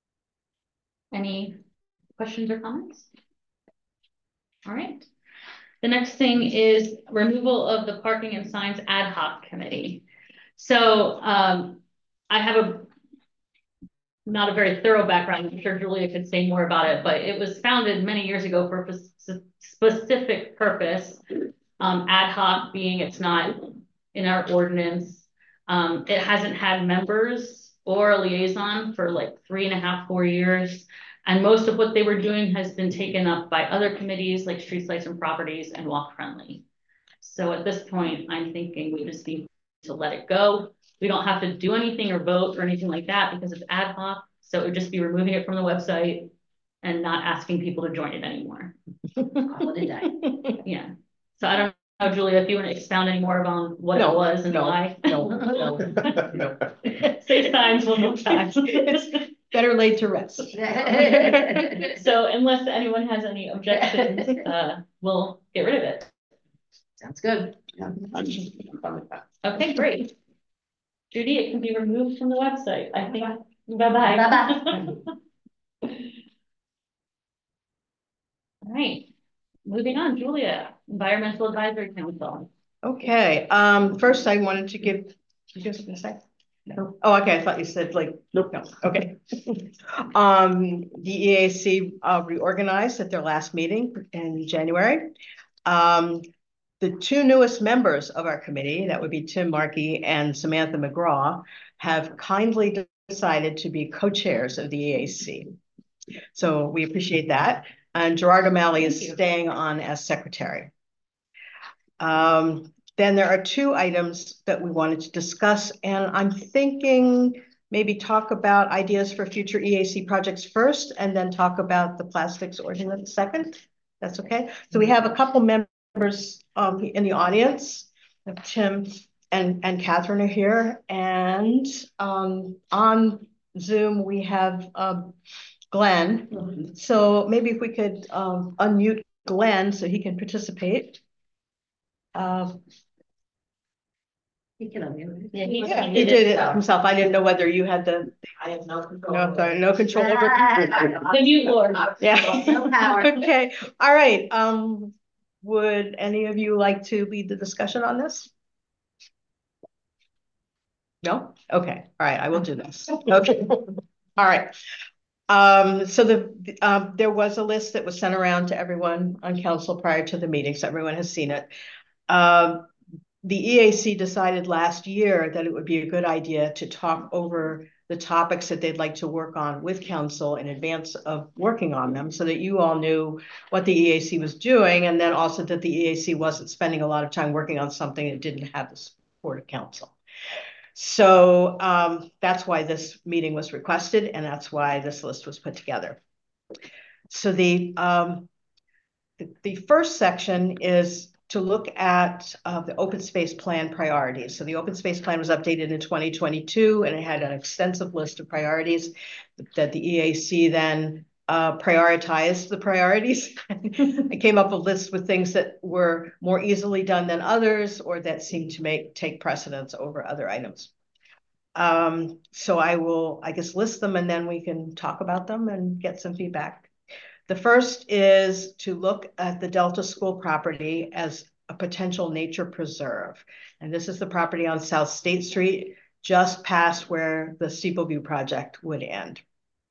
Any questions or comments? All right. The next thing is removal of the parking and signs ad hoc committee. So um, I have a not a very thorough background. I'm sure Julia could say more about it, but it was founded many years ago for a specific purpose. Um, ad hoc being it's not in our ordinance. Um, it hasn't had members or a liaison for like three and a half, four years. And most of what they were doing has been taken up by other committees like Streets, Lights and Properties and Walk Friendly. So at this point, I'm thinking we just need to let it go. We don't have to do anything or vote or anything like that because it's ad hoc. So it would just be removing it from the website and not asking people to join it anymore. Call it a day. Yeah. So I don't know, Julia, if you want to expound any more about what No, it was and no, why. No, no, no. Six times, one more time. It's better late to rest. So unless anyone has any objections, uh, we'll get rid of it. Sounds good. Yeah, I'm, I'm fine with that. Okay, great. Judy, it can be removed from the website. I think. Bye-bye. Bye-bye. All right, moving on, Julia, Environmental Advisory Council. Okay, um, first I wanted to give, did you just gonna say? No. Oh, okay, I thought you said like, nope, no, okay. um, the E A C uh, reorganized at their last meeting in January. Um, the two newest members of our committee, that would be Tim Markey and Samantha McGraw, have kindly decided to be co-chairs of the E A C. So we appreciate that. And Gerard O'Malley is staying on as secretary. Um, then there are two items that we wanted to discuss, and I'm thinking maybe talk about ideas for future E A C projects first, and then talk about the plastics ordinance second. That's okay. So we have a couple members um, in the audience. Tim and, and Catherine are here, and um, on Zoom we have um, Glenn. Mm-hmm. So maybe if we could um, unmute Glenn so he can participate. Um, He can unmute. Yeah, he, yeah, he did it himself. I didn't know whether you had the. I have no control. No, sorry, no control over. The mute lord. Yeah. No power. Okay. All right. Um, would any of you like to lead the discussion on this? No? Okay. All right. I will do this. Okay. All right. Um, so the um, there was a list that was sent around to everyone on council prior to the meeting, so everyone has seen it. Um, the E A C decided last year that it would be a good idea to talk over the topics that they'd like to work on with council in advance of working on them, so that you all knew what the E A C was doing, and then also that the E A C wasn't spending a lot of time working on something that didn't have the support of council. So um, that's why this meeting was requested, and that's why this list was put together. So the, um, the, the first section is to look at uh, the open space plan priorities. So the open space plan was updated in twenty twenty-two, and it had an extensive list of priorities that the E A C then uh, prioritized the priorities. I came up with a list with things that were more easily done than others, or that seemed to make take precedence over other items. Um, so I will, I guess, list them, and then we can talk about them and get some feedback. The first is to look at the Delta School property as a potential nature preserve. And this is the property on South State Street, just past where the Steeple View project would end.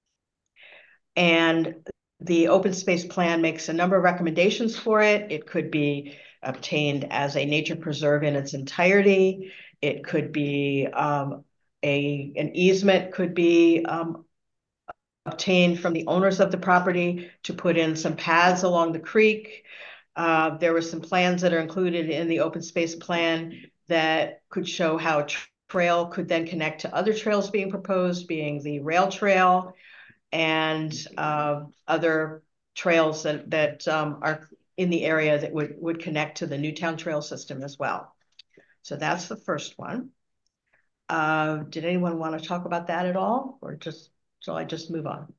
And the open space plan makes a number of recommendations for it. It could be obtained as a nature preserve in its entirety. It could be um, a, an easement could be um, obtained from the owners of the property to put in some paths along the creek. Uh, there were some plans that are included in the open space plan that could show how a trail could then connect to other trails being proposed, being the rail trail and uh, other trails that, that um, are in the area that would, would connect to the Newtown Trail system as well. So that's the first one. Uh, did anyone want to talk about that at all, or just, shall I just move on?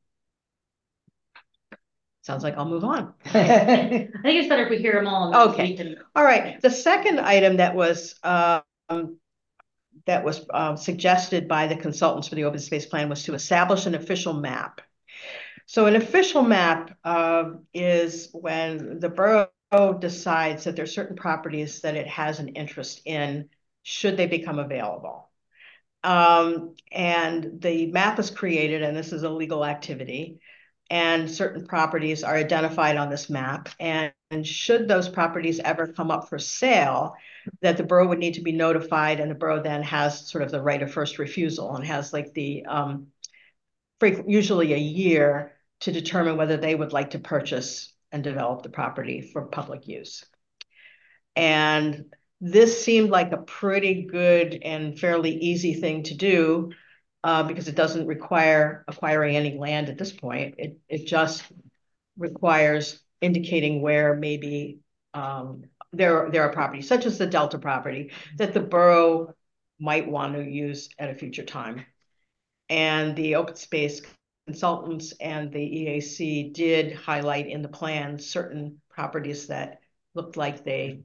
Sounds like I'll move on. I think it's better if we hear them all. Okay. All right. The second item that was um, that was uh, suggested by the consultants for the open space plan was to establish an official map. So an official map uh, is when the borough decides that there's certain properties that it has an interest in, should they become available. Um, and the map is created, and this is a legal activity, and certain properties are identified on this map. And, and should those properties ever come up for sale, that the borough would need to be notified, and the borough then has sort of the right of first refusal and has like the, um, usually a year to determine whether they would like to purchase and develop the property for public use. And this seemed like a pretty good and fairly easy thing to do, uh, because it doesn't require acquiring any land at this point. It, it just requires indicating where maybe um, there, there are properties, such as the Delta property, that the borough might want to use at a future time. And the open space consultants and the E A C did highlight in the plan certain properties that looked like they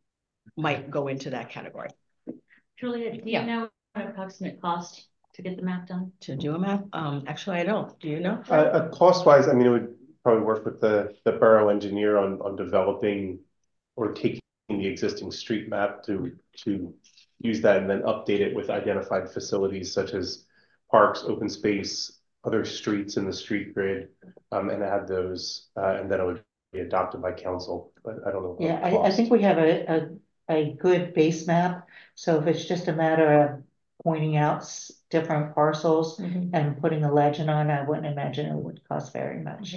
might go into that category. Julia, do you Yeah. know what approximate cost to get the map done? To do a map? Um, actually, I don't. Do you know? Uh, uh, cost wise, I mean, it would probably work with the, the borough engineer on, on developing or taking the existing street map to, to use that and then update it with identified facilities such as parks, open space, other streets in the street grid, um, and add those, uh, and then it would be adopted by council, but I don't know. Yeah, I, I think we have a, a, a good base map. So if it's just a matter of pointing out s- different parcels Mhm. and putting a legend on, I wouldn't imagine it would cost very much.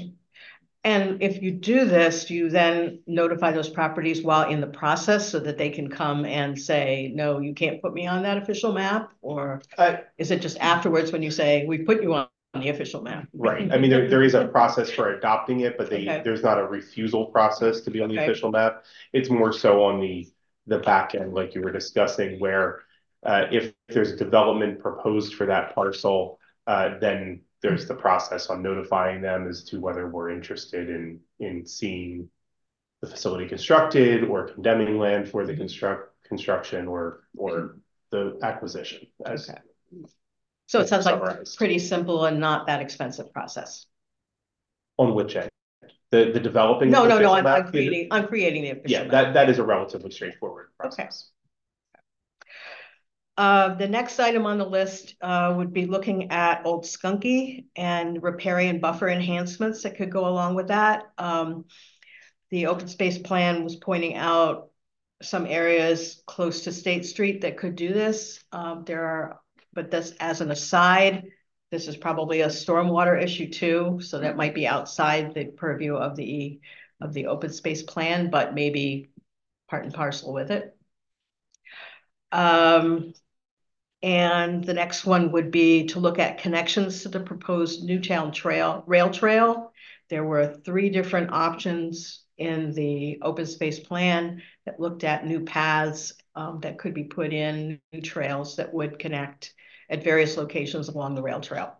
And if you do this, you then notify those properties while in the process so that they can come and say, no, you can't put me on that official map? Or Uh, is it just afterwards when you say, we put you on the official map? Right. I mean, there, there is a process for adopting it, but they, Okay. there's not a refusal process to be on the Okay. official map. It's more so on the, the back end, like you were discussing, where uh, if there's development proposed for that parcel, uh, then there's the process on notifying them as to whether we're interested in, in seeing the facility constructed or condemning land for the construct construction or, or the acquisition. As, Okay. So it sounds like summarized. pretty simple and not that expensive process. On which end? The, the developing? No, the no, no, official I'm, map? I'm creating, I'm creating the official Yeah, map. that, that is a relatively straightforward Okay. process. Uh, the next item on the list uh, would be looking at Old Skunky and riparian buffer enhancements that could go along with that. Um, the open space plan was pointing out some areas close to State Street that could do this. Um, there are, but this as an aside, this is probably a stormwater issue too, so that might be outside the purview of the of the open space plan, but maybe part and parcel with it. Um, and the next one would be to look at connections to the proposed Newtown Trail, rail trail. There were three different options in the open space plan that looked at new paths um, that could be put in, new trails that would connect at various locations along the rail trail.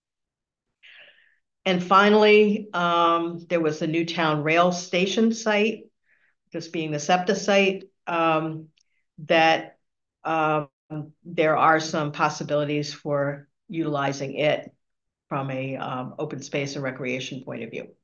And finally, um, there was the Newtown Rail Station site, this being the SEPTA site, um, that um, there are some possibilities for utilizing it from a um, open space and recreation point of view.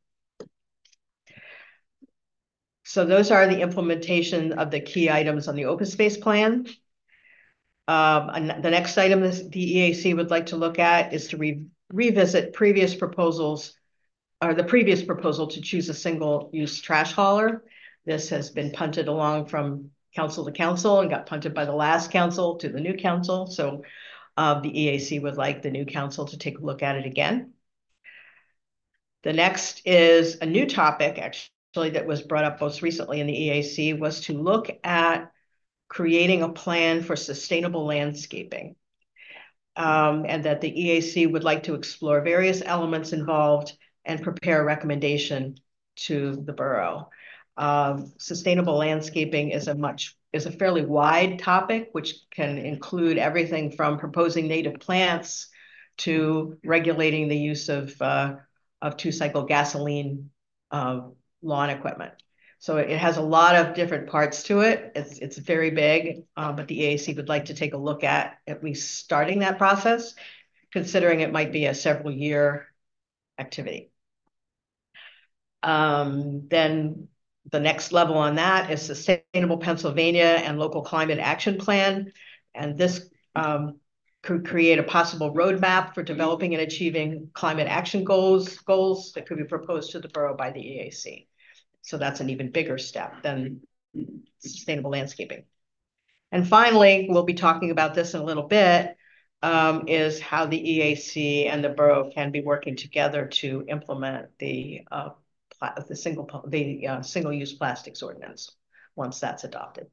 So those are the implementation of the key items on the open space plan. Um, and the next item this, the E A C would like to look at is to re revisit previous proposals or the previous proposal to choose a single use trash hauler. This has been punted along from council to council and got punted by the last council to the new council. So uh, the E A C would like the new council to take a look at it again. The next is a new topic actually that was brought up most recently in the E A C, was to look at creating a plan for sustainable landscaping. Um, and that the E A C would like to explore various elements involved and prepare a recommendation to the borough. Um, sustainable landscaping is a much is a fairly wide topic, which can include everything from proposing native plants to regulating the use of uh, of two-cycle gasoline uh, lawn equipment. So it has a lot of different parts to it. It's it's very big, uh, but the E A C would like to take a look at at least starting that process, considering it might be a several year activity. Um, then the next level on that is Sustainable Pennsylvania and Local Climate Action Plan. And this um, could create a possible roadmap for developing and achieving climate action goals, goals that could be proposed to the borough by the E A C. So that's an even bigger step than sustainable landscaping. And finally, we'll be talking about this in a little bit, um, is how the E A C and the borough can be working together to implement the uh, the single the uh, single-use plastics ordinance once that's adopted.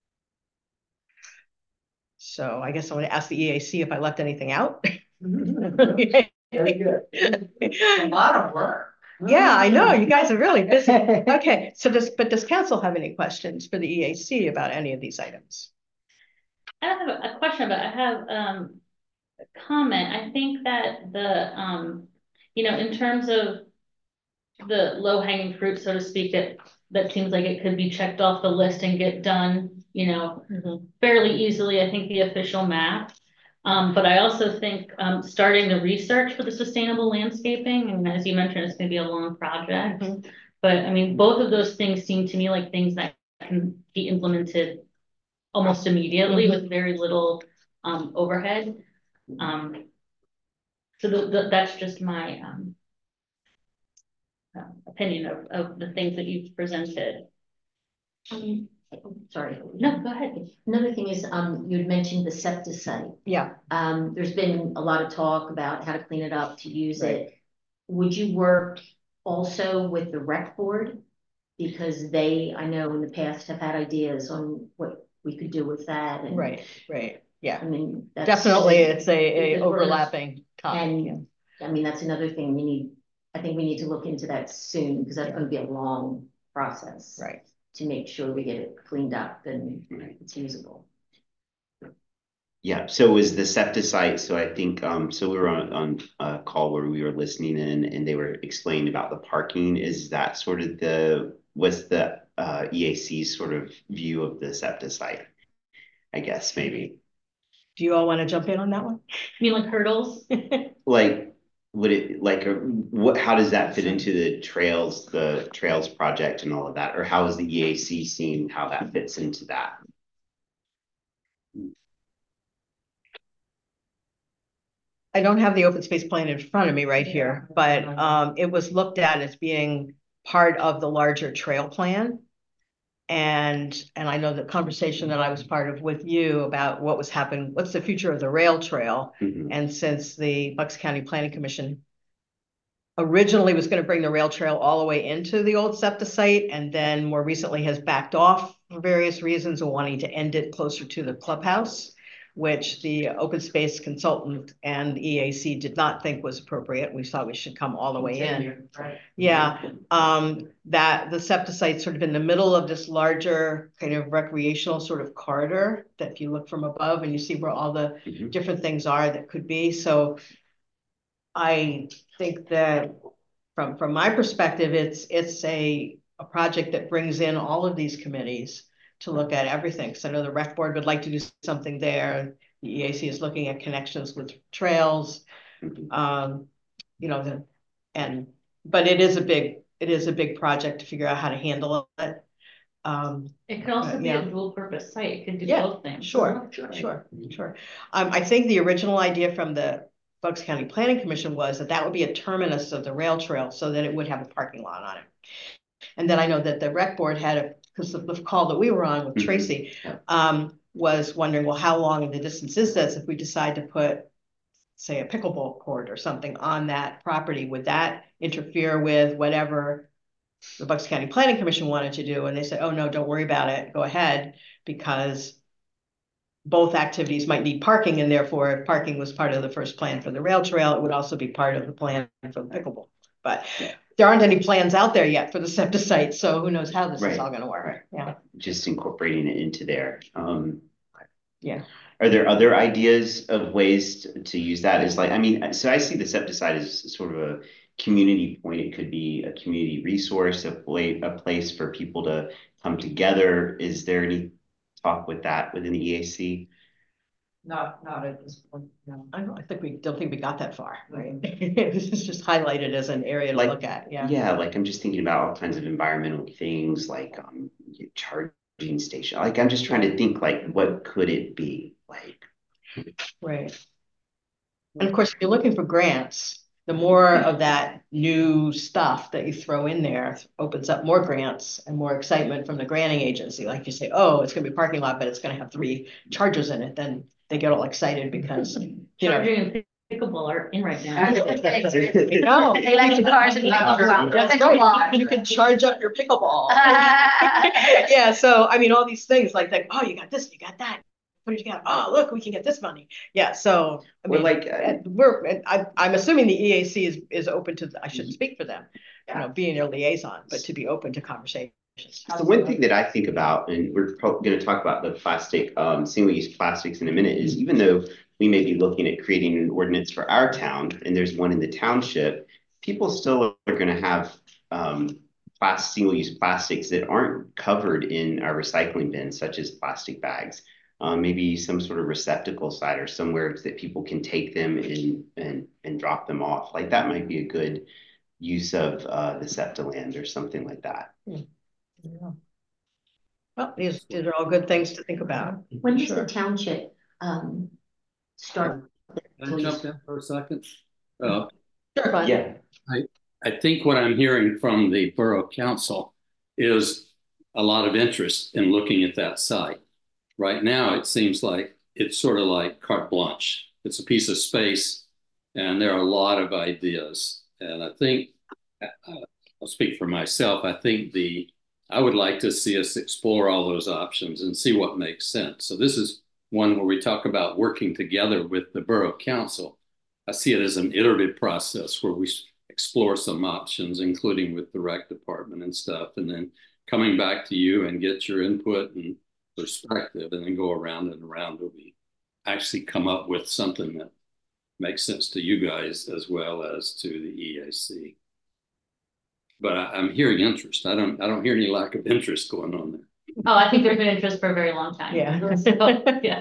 So I guess I'm going to ask the E A C if I left anything out. Very good. A lot of work. Yeah, I know. You guys are really busy. Okay, so does, but does council have any questions for the E A C about any of these items? I don't have a question, but I have um, a comment. I think that the, um, you know, in terms of the low hanging fruit, so to speak, that, that seems like it could be checked off the list and get done, you know, mm-hmm. fairly easily. I think the official map. Um, but I also think um, starting the research for the sustainable landscaping, and as you mentioned, it's going to be a long project. Mm-hmm. But I mean, both of those things seem to me like things that can be implemented almost immediately mm-hmm. with very little um, overhead. Um, so the, the, that's just my um, uh, opinion of, of the things that you've presented. Um, sorry. No, go ahead. Another thing is, um, you'd mentioned the septic site. Yeah. Um, there's been a lot of talk about how to clean it up, to use right. it. Would you work also with the rec board? Because they, I know in the past have had ideas on what we could do with that. And, right, right. Yeah. I mean, that's definitely it's a, a overlapping topic. And yeah. I mean, that's another thing we need. I think we need to look into that soon because that's yeah. going to be a long process. Right. To make sure we get it cleaned up and right. it's usable. Yeah, so it was the septic site. So I think, um, so we were on, on a call where we were listening in and they were explaining about the parking. Is that sort of the, what's the uh, E A C's sort of view of the septic site? I guess maybe. Do you all want to jump in on that one? You mean like hurdles? Like, would it like a, what? How does that fit into the trails, the trails project, and all of that, or how is the E A C seeing how that fits into that? I don't have the open space plan in front of me right here, but um, it was looked at as being part of the larger trail plan. And and I know the conversation that I was part of with you about what was happening, what's the future of the rail trail? Mm-hmm. And since the Bucks County Planning Commission originally was going to bring the rail trail all the way into the old SEPTA site, and then more recently has backed off for various reasons of wanting to end it closer to the clubhouse, which the open space consultant and the E A C did not think was appropriate. We thought we should come all the way in. Right. Yeah, um, that the SEPTA site's sort of in the middle of this larger kind of recreational sort of corridor that if you look from above and you see where all the mm-hmm. different things are that could be. So I think that from, from my perspective, it's it's a, a project that brings in all of these committees to look at everything. So I know the rec board would like to do something there. The E A C is looking at connections with trails, um, you know, the, and, but it is a big, it is a big project to figure out how to handle it. Um, it could also uh, be yeah. a dual purpose site. It could do yeah, both things. Sure, sure, sure, sure. Um, I think the original idea from the Bucks County Planning Commission was that that would be a terminus of the rail trail so that it would have a parking lot on it. And then I know that the rec board had a, because of the call that we were on with mm-hmm. Tracy, um, was wondering, well, how long the distance is this if we decide to put, say, a pickleball court or something on that property? Would that interfere with whatever the Bucks County Planning Commission wanted to do? And they said, oh, no, don't worry about it. Go ahead, because both activities might need parking, and therefore if parking was part of the first plan for the rail trail, it would also be part of the plan for the pickleball. But yeah. there aren't any plans out there yet for the SEPTA site, so who knows how this right. is all going to work. Right. Yeah, just incorporating it into there. Um, yeah. Are there other ideas of ways to, to use that? Is like, I mean, so I see the SEPTA site as sort of a community point. It could be a community resource, a place, a place for people to come together. Is there any talk with that within the E A C? not, not at this point, no. I don't, I think we don't think we got that far, right? This is just highlighted as an area to Like, look at, yeah. Yeah, like I'm just thinking about all kinds of environmental things, like um charging station. Like I'm just trying to think, like, what could it be? Like, Right. And of course, if you're looking for grants, the more of that new stuff that you throw in there opens up more grants and more excitement from the granting agency. Like you say, oh, it's gonna be a parking lot, but it's gonna have three chargers in it. Then they get all excited because, you know. Charging and pickleball are in right now. No. Electric cars and pickleball. That's right. You can charge up your pickleball. Yeah, so I mean, all these things like that. Oh, you got this, you got that. What did you got? Oh, look, we can get this money. Yeah, so I mean, We're like, uh, and we're. and I, I'm assuming the E A C is is open to. I shouldn't speak for them, you know, being their liaison, but to be open to conversations. So one thing that I think about, and we're probably going to talk about the plastic, um, single-use plastics in a minute, is even though we may be looking at creating an ordinance for our town, and there's one in the township, people still are going to have um, plastic, single-use plastics that aren't covered in our recycling bins, such as plastic bags. Um, maybe some sort of receptacle site or somewhere that people can take them and and and drop them off. Like that might be a good use of uh, the SEPTA land or something like that. Yeah. Yeah. Well, these, these are all good things to think about. When does Sure. the township um start? Can I jump in for a second? Uh, Sure, fine. Yeah. I, I think what I'm hearing from the Borough Council is a lot of interest in looking at that site. Right now, it seems like it's sort of like carte blanche. It's a piece of space, and there are a lot of ideas. And I think, uh, I'll speak for myself, I think the, I would like to see us explore all those options and see what makes sense. So this is one where we talk about working together with the Borough Council. I see it as an iterative process where we explore some options, including with the rec department and stuff, and then coming back to you and get your input and perspective, and then go around and around till we actually come up with something that makes sense to you guys as well as to the E A C. But I, I'm hearing interest. I don't I don't hear any lack of interest going on there. Oh, I think there's been interest for a very long time. Yeah. So, yeah.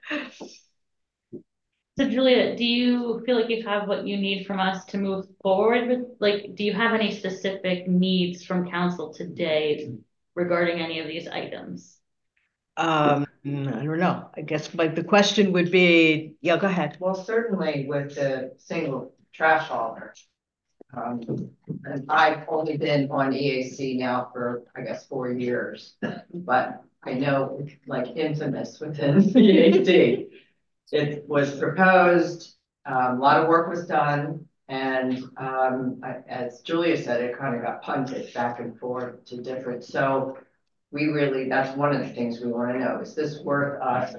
So Julia, do you feel like you have what you need from us to move forward with, like, do you have any specific needs from council today regarding any of these items? Um, I don't know. I guess like the question would be, yeah, go ahead. Well, certainly with the single trash hauler. Um, and I've only been on E A C now for, I guess, four years, but I know it's like infamous within E A C. It was proposed, um, a lot of work was done, and um, I, as Julia said, it kind of got punted back and forth to different. So we really, that's one of the things we want to know. Is this worth us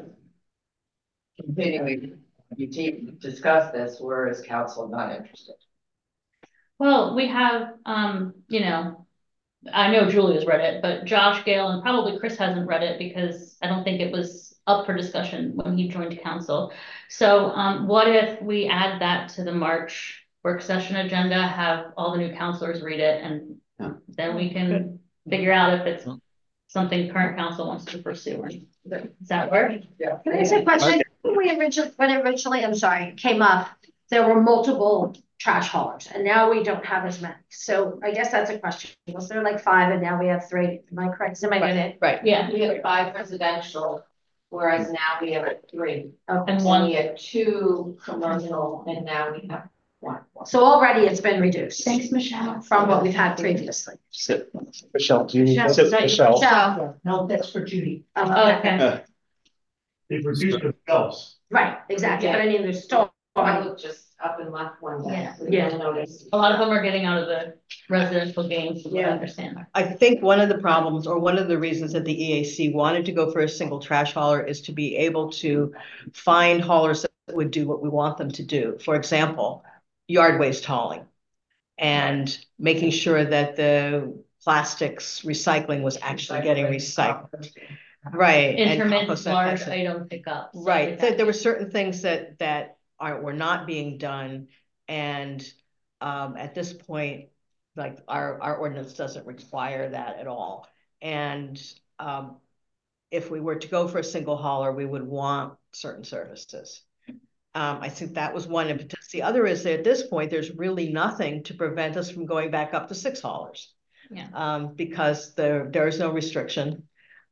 continuing to discuss this, whereas council not interested? Well, we have, um, you know, I know Julia's read it, but Josh, Gale, and probably Chris hasn't read it because I don't think it was up for discussion when he joined council. So um, what if we add that to the March work session agenda, have all the new councilors read it, and Yeah. then we can figure out if it's something current council wants to pursue. Does that work? Yeah. Can I ask a question? When we originally, when it originally, I'm sorry, came up, there were multiple trash haulers, and now we don't have as many. So I guess that's a question. Was there like five, and now we have three? Am I correct? Am I getting it? Right. Yeah. We have five residential, whereas now we have three. Okay. And And one, we have two commercial, and now we have one. So already it's been reduced. Thanks, Michelle. From what we've had previously. So, Michelle, do you need, Michelle, so, is that you? Michelle, Michelle. No, that's for Judy. Um, okay. uh, They've reduced themselves. Right, exactly. But I mean, there's still. I looked just up and left one day. Yeah. We Yeah. didn't notice. A lot of them are getting out of the residential games, from what I Yeah. understand. I think one of the problems, or one of the reasons that the E A C wanted to go for a single trash hauler is to be able to find haulers that would do what we want them to do. For example, yard waste hauling and making sure that the plastics recycling was actually getting recycled. Right. and Intermittent compost and large exit. item pickups. Right, there, there were certain things that, that are, were not being done, and, um, at this point, like, our, our ordinance doesn't require that at all, and, um, if we were to go for a single hauler, we would want certain services. Um, I think that was one impetus. The other is that at this point, there's really nothing to prevent us from going back up to six haulers. Yeah. Um, because there, there is no restriction.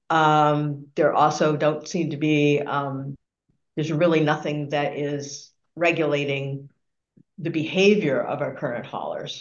Um, there also don't seem to be, um, there's really nothing that is regulating the behavior of our current haulers.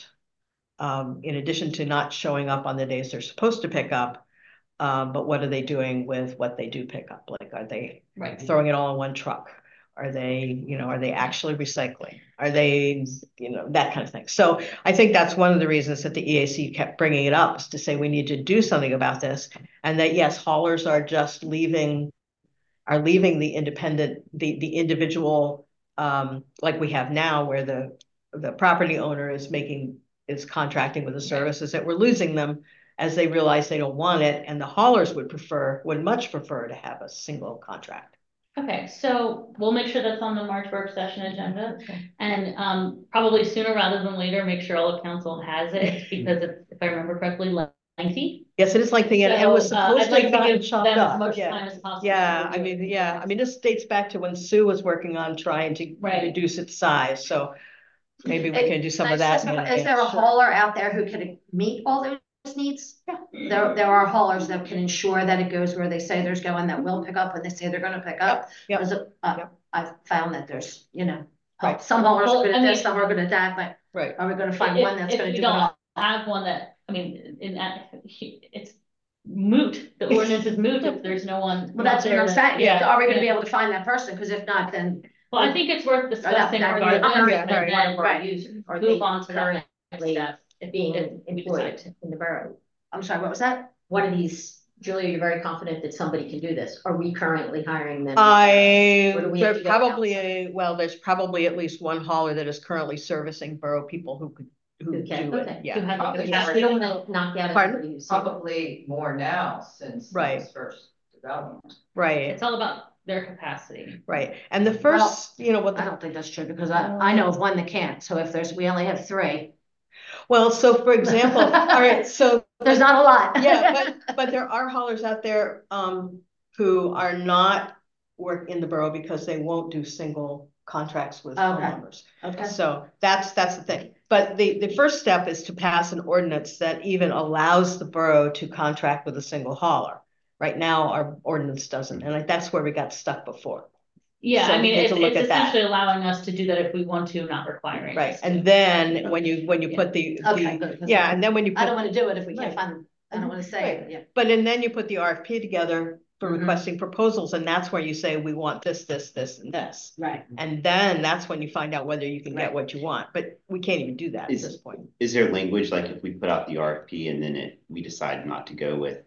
Um, in addition to not showing up on the days they're supposed to pick up, um, but what are they doing with what they do pick up? Like, are they Right. throwing it all in one truck? Are they, you know, are they actually recycling? Are they, you know, that kind of thing. So I think that's one of the reasons that the E A C kept bringing it up, is to say we need to do something about this. And that, yes, haulers are just leaving, are leaving the independent, the, the individual, um, like we have now, where the, the property owner is making, is contracting with the services, that we're losing them as they realize they don't want it. And the haulers would prefer, would much prefer to have a single contract. Okay, so we'll make sure that's on the March work session agenda, and um, probably sooner rather than later, make sure all of council has it, because it's, if I remember correctly, lengthy. Yes, it is lengthy, and it was So, uh, supposed I'd to like have to gotten give chopped them as up. much Yeah. time as possible. Yeah, to I review mean, it. yeah, I mean, this dates back to when Sue was working on trying to Right. reduce its size, so maybe we It- can do some of that. Is in there- advance. is there a Sure. hauler out there who can meet all those needs? Yeah. There, there are haulers that can ensure that it goes where they say there's going, that will pick up when they say they're gonna pick up. Yep. Because, uh, I've found that there's, you know, Right. some haulers Well, are good I at this, mean- some are good at that, but Right. are we gonna find If- one that's if gonna we do it don't all? have one that, I mean, in that, it's moot, the ordinance is moot if there's no one. Well, that's out what there I'm that- saying. Yeah. Are we gonna be able to find that person? Because if not, then. Well, I think it's worth discussing that- regardless, that- and yeah, right, then right. use- Are move they on to that next currently step. if- being if we decide. employed in the borough? I'm sorry, what was that? What are these, Julia, you're very confident that somebody can do this. Are we currently hiring them? I, Or do we have there's to go probably outside? a, well, there's probably at least one hauler that is currently servicing borough people who could, who Who do can, it, okay. yeah. Who have the Probably Yes, we don't want to knock out Pardon? everybody who's. Probably more now since Right. this first development. Right, It's all about their capacity. right. And the first, you know, what I the, don't think that's true because I, I know of one that can't. So if there's, we only have three, well, so for example, all right, so there's not a lot. yeah, but, but there are haulers out there, um, who are not work in the borough because they won't do single contracts with Okay. homeowners. Okay. So that's, that's the thing. But the, the first step is to pass an ordinance that even allows the borough to contract with a single hauler. Right now, our ordinance doesn't, and like, that's where we got stuck before. Yeah, So I we mean, need it's, to look it's at that. essentially allowing us to do that if we want to, not requiring. Right, us to. and then when you, when you put the, Okay, the, good, 'cause yeah, and then when you. I put- don't want to do it if we can't Right. find them. I don't want to say it, yeah. But and then you put the R F P together for Mhm. requesting proposals, and that's where you say, we want this, this, this, and this. Right. And then that's when you find out whether you can Right. get what you want, but we can't even do that at Is- this point. Is there language, like if we put out the R F P and then it, we decide not to go with,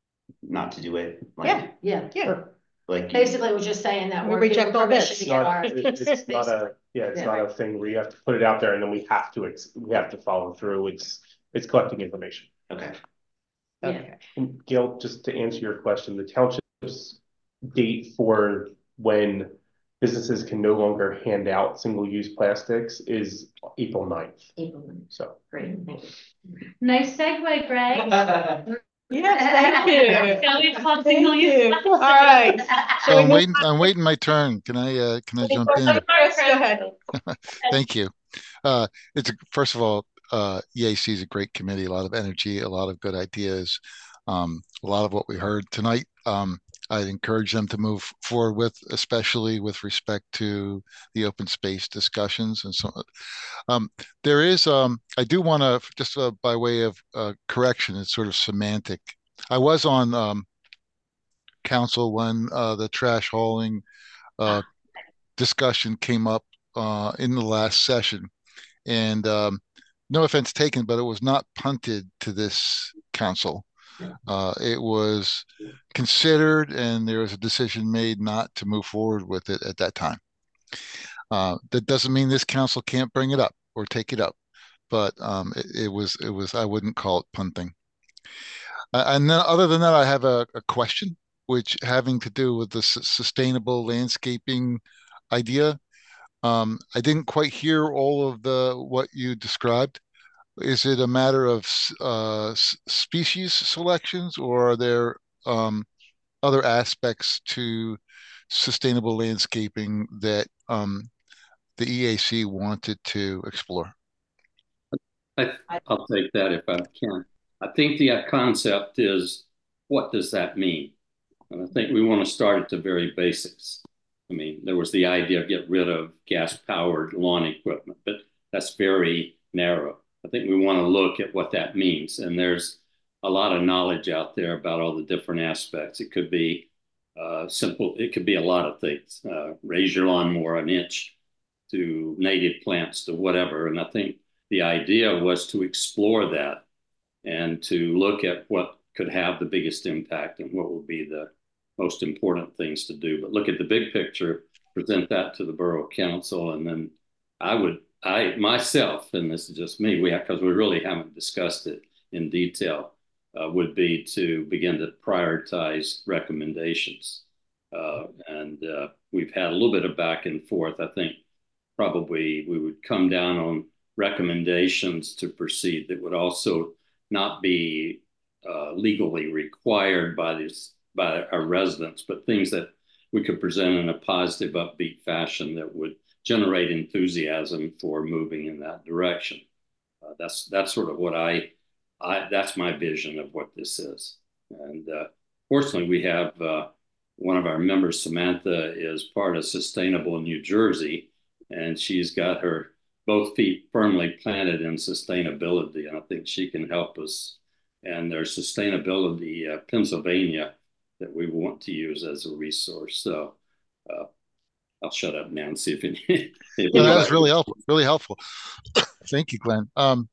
not to do it? Like- Yeah, Yeah. yeah. Like. Basically, we're just saying that We we're reject giving all permission bids. to It's get not, our. it- it's not a, yeah, it's Yeah. not a thing where you have to put it out there and then we have to, ex- we have to follow through. It's, it's collecting information. Okay. Yeah. Okay. And Gail, just to answer your question, the township's date for when businesses can no longer hand out single-use plastics is April ninth. April ninth. So. Great, thank you. Nice segue, Greg. Yes, thank you. Shall we talk Thank single use you. plastics? All right. So I'm waiting, I'm waiting my turn. Can I, uh, can I jump in? Chris, go ahead. Thank you. Uh, it's a, first of all, uh, E A C is a great committee, a lot of energy, a lot of good ideas. Um, a lot of what we heard tonight, um, I'd encourage them to move forward with, especially with respect to the open space discussions and so on. Um, there is, um, I do want to, just uh, by way of uh, correction, it's sort of semantic. I was on um, council when uh, the trash hauling uh, discussion came up uh, in the last session. And um, no offense taken, but it was not punted to this council. Uh, it was considered and there was a decision made not to move forward with it at that time. Uh, that doesn't mean this council can't bring it up or take it up, but um, it, it was, it was, I wouldn't call it punting. Uh, and then other than that, I have a, a question, which having to do with the s- sustainable landscaping idea. Um, I didn't quite hear all of the, what you described. Is it a matter of uh, species selections or are there um, other aspects to sustainable landscaping that um, the E A C wanted to explore? I, I'll take that if I can. I think the concept is, what does that mean? And I think we want to start at the very basics. I mean, there was the idea of get rid of gas-powered lawn equipment, but that's very narrow. I think we want to look at what that means. And there's a lot of knowledge out there about all the different aspects. It could be uh, simple, it could be a lot of things. Uh, raise your lawnmower an inch, to native plants, to whatever. And I think the idea was to explore that and to look at what could have the biggest impact and what would be the most important things to do. But look at the big picture, present that to the Borough Council, and then I would, I myself, and this is just me, we have, because we really haven't discussed it in detail, uh, would be to begin to prioritize recommendations. Uh, and uh, we've had a little bit of back and forth. I think probably we would come down on recommendations to proceed that would also not be uh, legally required by these by our residents, but things that we could present in a positive, upbeat fashion that would generate enthusiasm for moving in that direction. Uh, that's that's sort of what I, I that's my vision of what this is. And uh, fortunately, we have uh, one of our members, Samantha, is part of Sustainable New Jersey, and she's got her both feet firmly planted in sustainability, and I think she can help us. And there's Sustainability uh, Pennsylvania that we want to use as a resource. So uh, I'll shut up now and see if any. If No, that was really helpful. Really helpful. Thank you, Glenn. Um,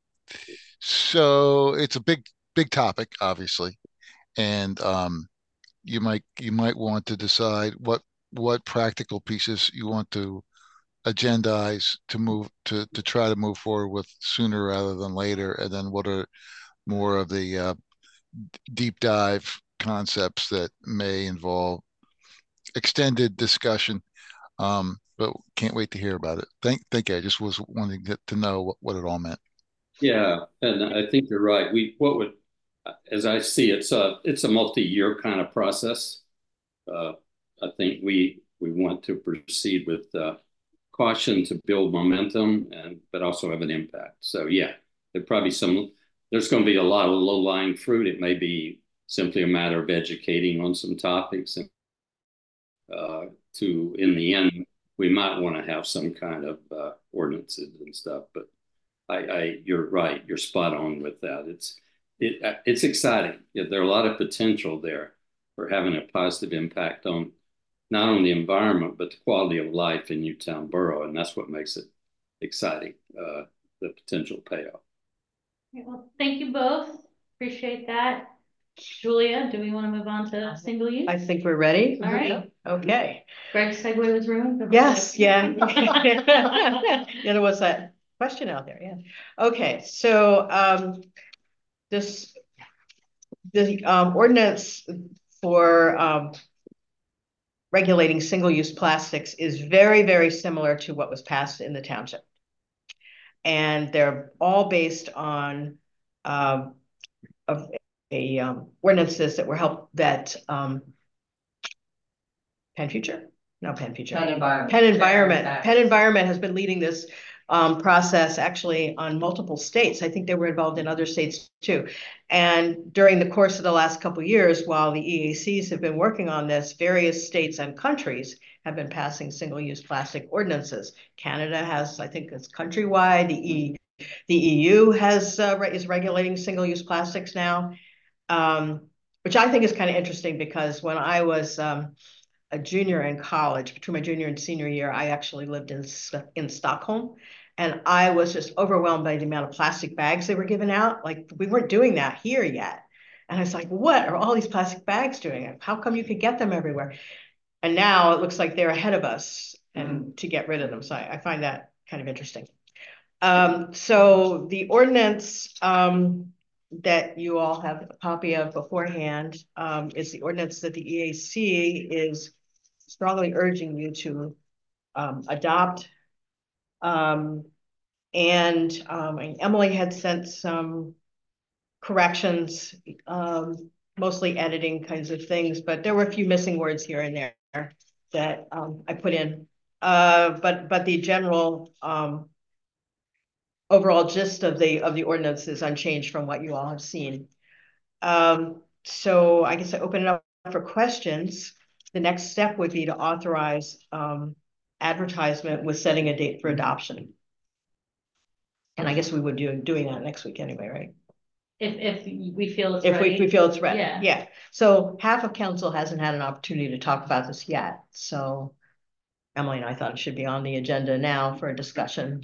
so it's a big, big topic, obviously, and um, you might you might want to decide what what practical pieces you want to agendize to move to to try to move forward with sooner rather than later, and then what are more of the uh, deep dive concepts that may involve extended discussion. Um, but can't wait to hear about it. Thank, thank you. I just was wanting to, to know what, what it all meant. Yeah, and I think you're right. We what would, as I see it, it's a it's a multi-year kind of process. Uh, I think we we want to proceed with uh, caution to build momentum and but also have an impact. So yeah, there probably some there's going to be a lot of low-lying fruit. It may be simply a matter of educating on some topics, and uh, to in the end we might want to have some kind of uh, ordinances and stuff. But I, I you're right. You're spot on with that. It's it it's exciting. There are a lot of potential there for having a positive impact on not only the environment, but the quality of life in Newtown Borough. And that's what makes it exciting, uh, the potential payoff. Well, thank you both. Appreciate that. Julia, do we want to move on to single use? I think we're ready. All right. Okay. Greg segue was room. Yes, yeah. Yeah, there was that question out there, yeah. Okay, so um, this, the um, ordinance for um, regulating single-use plastics is very, very similar to what was passed in the township. And they're all based on um, of a um, ordinances that were helped that um, Penn Future, no Penn Future, Penn Environment. Penn Environment. Penn Environment has been leading this um, process actually on multiple states. I think they were involved in other states too. And during the course of the last couple of years, while the E A Cs have been working on this, various states and countries have been passing single-use plastic ordinances. Canada has, I think it's countrywide. The E the E U has uh, is regulating single-use plastics now, um, which I think is kind of interesting because when I was um, a junior in college, between my junior and senior year, I actually lived in in Stockholm, and I was just overwhelmed by the amount of plastic bags they were giving out. Like, we weren't doing that here yet. And I was like, what are all these plastic bags doing? How come you could get them everywhere? And now it looks like they're ahead of us and mm-hmm. to get rid of them. So I, I find that kind of interesting. Um, so the ordinance um, that you all have a copy of beforehand um, is the ordinance that the E A C is strongly urging you to um, adopt. Um, and um, Emily had sent some corrections um, mostly editing kinds of things, but there were a few missing words here and there that um, I put in. Uh, but but the general um, overall gist of the of the ordinance is unchanged from what you all have seen. Um, so I guess I open it up for questions. The next step would be to authorize um, advertisement with setting a date for adoption. And I guess we would do doing that next week anyway, right? If, if we feel it's If ready. we, if we feel it's ready, Yeah. yeah. So half of council hasn't had an opportunity to talk about this yet, so Emily and I thought it should be on the agenda now for a discussion.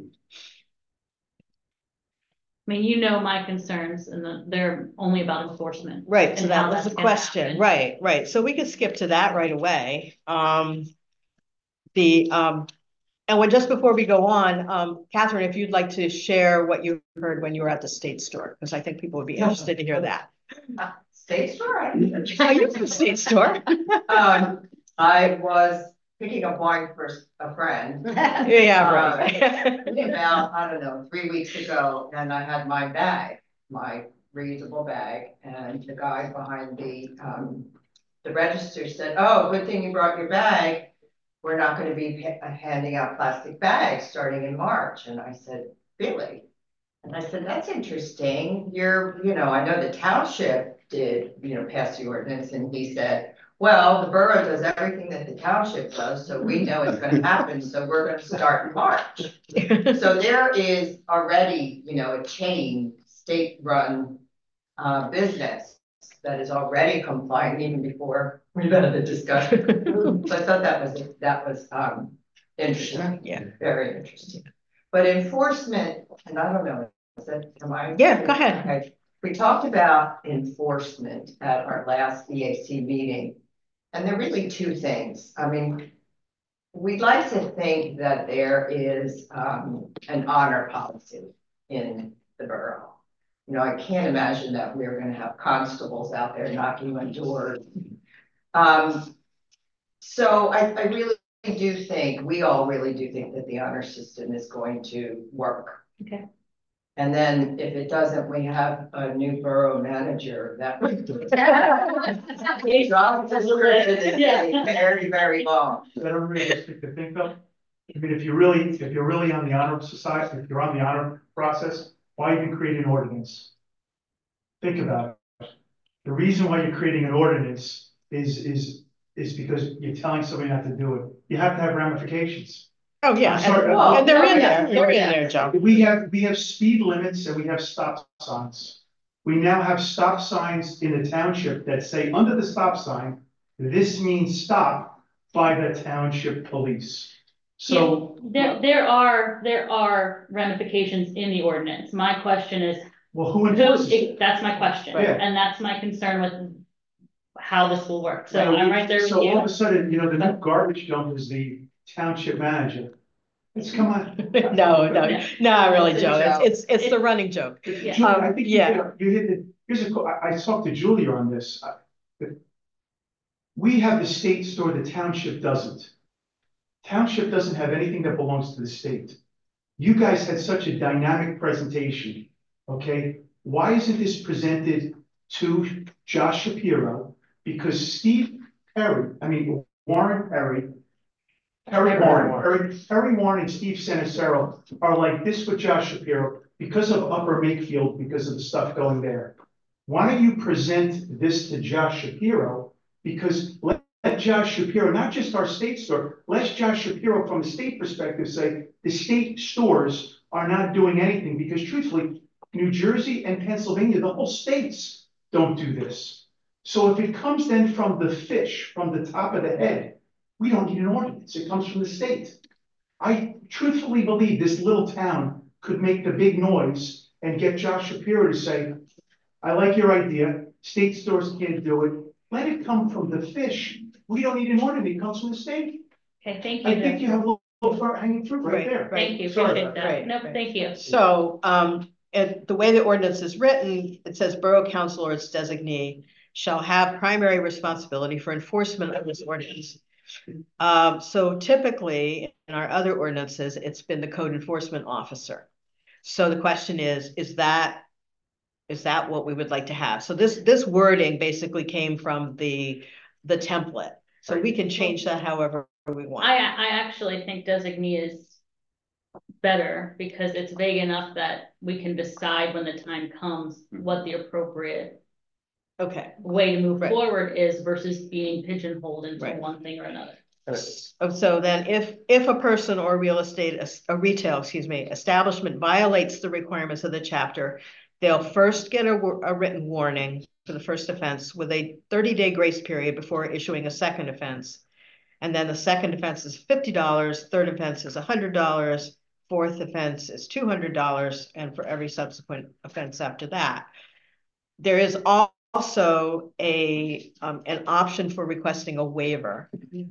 I mean, you know my concerns, and the, they're only about enforcement. Right, so and that how was the that's gonna question, happen. right, right. So we could skip to that right away. Um, the, um, and when, just before we go on, um, Catherine, if you'd like to share what you heard when you were at the State Store, because I think people would be interested to hear that. Uh, State store? I- Oh, you from the State Store? Um, I was picking up wine for a friend. Yeah, right. Uh, About, I don't know, three weeks ago, and I had my bag, my reusable bag, and the guy behind the, um, the register said, oh, good thing you brought your bag. We're not gonna be ha- handing out plastic bags starting in March. And I said, really? And I said, that's interesting. You're, you know, I know the township did, you know, pass the ordinance, and he said, well, the borough does everything that the township does, so we know it's gonna happen, so we're gonna start in March. So there is already, you know, a chain, state-run uh, business that is already complying even before we've had the discussion. So I thought that was, that was um, interesting. Yeah. Very interesting. But enforcement, and I don't know, is that, am I? Yeah, go ahead. Okay. We talked about enforcement at our last E A C meeting, and there are really two things. I mean, we'd like to think that there is um, an honor policy in the borough. You know, I can't imagine that we're going to have constables out there knocking on doors. Um, so I, I really do think, we all really do think that the honor system is going to work. Okay. And then if it doesn't, we have a new borough manager that would do it. Yeah. Very, very long. Is that unrealistic to think of? I mean, if you're really, if you're really on the honor society, if you're on the honor process, why even create an ordinance? Think about it. The reason why you're creating an ordinance is, is, is because you're telling somebody not to do it. You have to have ramifications. Oh, yeah, I'm sorry, and, uh, and they're in yeah, there, they're in yeah. there, Joe. We have, we have speed limits and we have stop signs. We now have stop signs in the township that say under the stop sign, this means stop by the township police. So. There, there are, there are ramifications in the ordinance. My question is, Well, who enforces it? that's my question, Yeah. and that's my concern with how this will work. So I'm right there with So all of you. a sudden, you know, the new garbage dump is the township manager. It's, come on. No, no, no, really, It's a Joe, joke. it's, it's, it's the running joke. Julie, Um, I think you yeah. hit, you hit the, here's a, co- I, I talked to Julia on this. I- We have the state store, the township doesn't. Township doesn't have anything that belongs to the state. You guys had such a dynamic presentation, okay? Why isn't this presented to Josh Shapiro? Because Steve Perry, I mean, Warren Perry, Perry Warren, Perry, Perry Warren and Steve Sanacero are like this with Josh Shapiro because of Upper Makefield, because of the stuff going there. Why don't you present this to Josh Shapiro? Because let, let Josh Shapiro, not just our state store, let Josh Shapiro from the state perspective say the state stores are not doing anything, because truthfully, New Jersey and Pennsylvania, the whole states don't do this. So if it comes then from the fish, from the top of the head, we don't need an ordinance. It comes from the state. I truthfully believe this little town could make the big noise and get Josh Shapiro to say, I like your idea. State stores can't do it. Let it come from the fish. We don't need an ordinance. It comes from the state. Okay, thank you. I think you have a little far hanging fruit right Right, there. right. Thank you, Sorry appreciate about that. Right, Nope, right. thank you. So, um, and the way the ordinance is written, it says Borough Council or its designee shall have primary responsibility for enforcement of this ordinance. Um, so typically in our other ordinances, it's been the code enforcement officer. So the question is, is that Is that what we would like to have? So this, this wording basically came from the, the template. So we can change that however we want. I, I actually think designee is better because it's vague enough that we can decide when the time comes what the appropriate okay way to move right. forward is versus being pigeonholed into right. one thing or another. So then if, if a person or real estate, a retail, excuse me, establishment violates the requirements of the chapter, they'll first get a, a written warning for the first offense with a thirty day grace period before issuing a second offense. And then the second offense is fifty dollars, third offense is one hundred dollars, fourth offense is two hundred dollars, and for every subsequent offense after that. There is also a um, an option for requesting a waiver.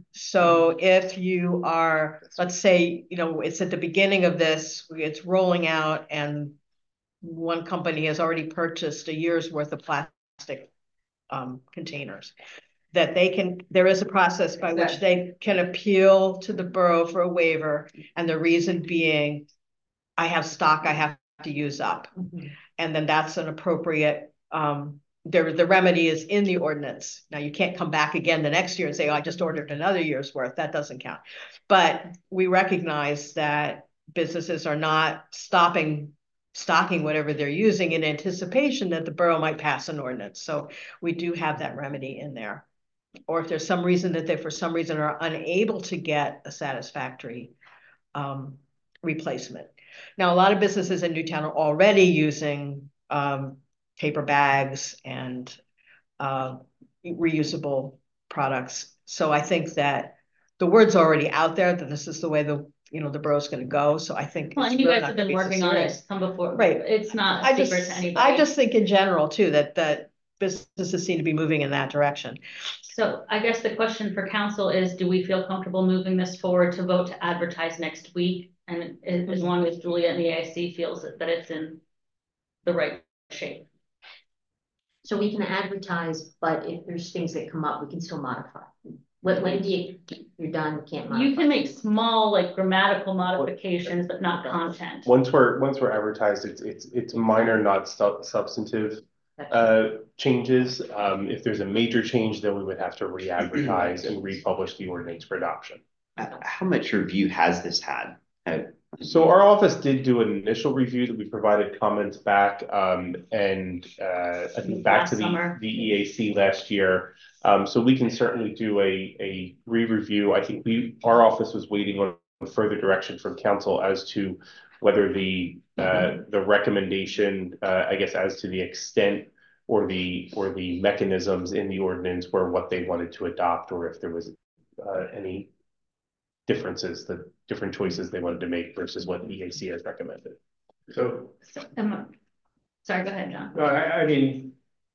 So if you are, let's say, you know, it's at the beginning of this, it's rolling out and one company has already purchased a year's worth of plastic um, containers, that they can, there is a process by which they can appeal to the borough for a waiver. And the reason being, I have stock I have to use up. Mm-hmm. And then that's an appropriate, um, there, the remedy is in the ordinance. Now you can't come back again the next year and say, oh, I just ordered another year's worth. That doesn't count. But we recognize that businesses are not stopping stocking whatever they're using in anticipation that the borough might pass an ordinance. So we do have that remedy in there. Or if there's some reason that they, for some reason, are unable to get a satisfactory um, replacement. Now, a lot of businesses in Newtown are already using um, paper bags and uh, reusable products. So I think that the word's already out there that this is the way the you know the borough's going to go. So I think well, it's and you really guys have been working on it some before, right? It's not a I secret just, to anybody. I just think in general too that that businesses seem to be moving in that direction. So I guess the question for council is, do we feel comfortable moving this forward to vote to advertise next week? And as, as long as Julia and the A I C feels that, that it's in the right shape. So we can advertise, but if there's things that come up, we can still modify. When, when do you, you're done, can't modify? You can make small, like grammatical modifications, but not content. Once we're, once we're advertised, it's, it's, it's minor, not sub substantive uh, changes. Um, if there's a major change, then we would have to re-advertise and republish the ordinance for adoption. Uh, how much review has this had? Uh, So our office did do an initial review that we provided comments back, um, and uh, I think back Last to the, summer. the E A C last year. Um, so we can certainly do a, a re-review. I think we, our office was waiting on further direction from council as to whether the, uh, the recommendation, uh, I guess, as to the extent or the, or the mechanisms in the ordinance were what they wanted to adopt, or if there was uh, any differences, the different choices they wanted to make versus what the E A C has recommended. So, so um, sorry, go ahead, John. No, I, I mean,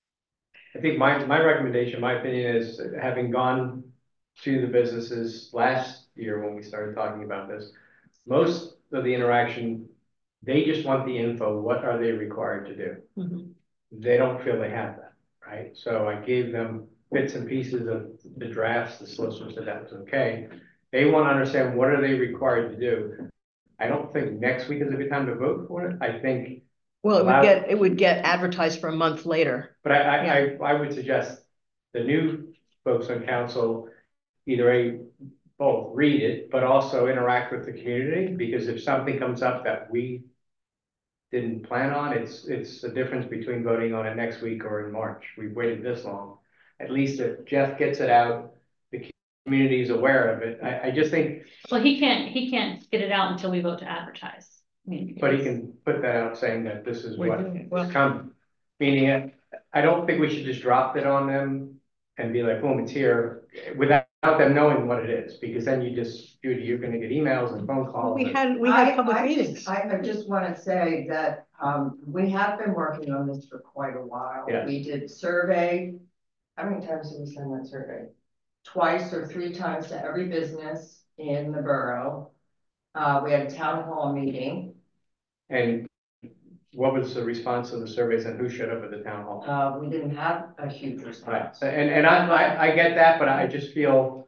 I think my, my recommendation, my opinion is, having gone to the businesses last year when we started talking about this, most of the interaction, they just want the info. What are they required to do? Mm-hmm. They don't feel they have that, right? So I gave them bits and pieces of the drafts. The solicitor said that was okay. They want to understand, what are they required to do? I don't think next week is a good time to vote for it. I think. Well, it would get, it would get advertised for a month later. But I, I, yeah. I, I would suggest the new folks on council either a, both read it, but also interact with the community, because if something comes up that we didn't plan on, it's, it's the difference between voting on it next week or in March. We've waited this long. At least if Jeff gets it out, the community is aware of it. I, I just think. Well, he can't, he can't get it out until we vote to advertise. I mean, but he can put that out saying that this is what well, is coming. Meaning, I don't think we should just drop it on them and be like, boom, it's here, without them knowing what it is, because then you just, Judy, you're going to get emails and phone calls. We had, we had I, public I meetings. Just, I, I just want to say that um, we have been working on this for quite a while. Yeah. We did a survey. How many times did we send that survey? Twice or three times to every business in the borough. Uh, we had a town hall meeting. And what was the response to the surveys, and who showed up at the town hall? Uh, we didn't have a huge response. Right. And, and I, I, I get that, but I just feel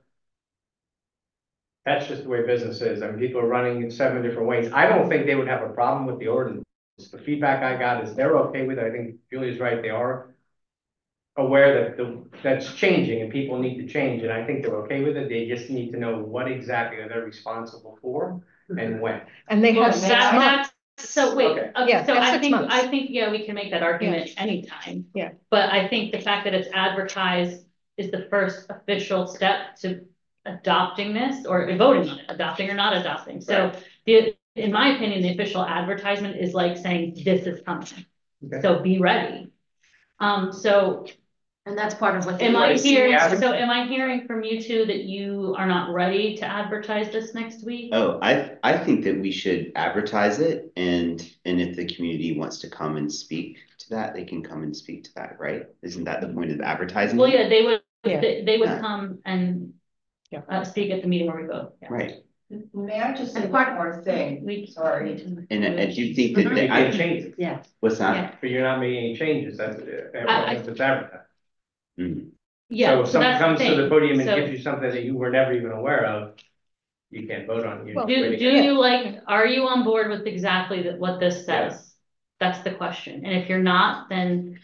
that's just the way business is. I mean, people are running in seven different ways. I don't think they would have a problem with the ordinance The feedback I got is they're okay with it. I think Julia's right. They are aware that the, that's changing and people need to change. And I think they're okay with it. They just need to know what exactly they're responsible for and when. And they Well, have six that- months. So wait, Okay. okay, Yeah, so that's I six think, months. I think, yeah, we can make that argument anytime. Yeah. But I think the fact that it's advertised is the first official step to adopting this or voting on it, adopting or not adopting. So the, in my opinion, the official advertisement is like saying, this is coming. Okay. So be ready. Um, so And that's part of what. the am I U A C hearing, wants. so am I hearing from you two that you are not ready to advertise this next week? Oh, I, I think that we should advertise it, and, and if the community wants to come and speak to that, they can come and speak to that, right? Isn't that the point of advertising? Well, yeah, they would, Yeah. they, they would Yeah. come and uh, speak at the meeting where we vote. Yeah. Right, May I just say one more thing? We, Sorry. and, and do you think that, You the- can I, change it, Yeah. what's that? Yeah. but you're not making any changes. That's, I- if it's advertised. Mm. yeah, So if so someone that's the comes to the thing. podium and So gives you something that you were never even aware of, you can't vote on it. You Well, just do, wait do again. you like, are you on board with exactly that, what this says? That's the question. And if you're not, then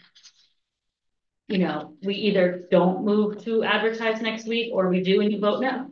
you know, we either don't move to advertise next week or we do and you vote no.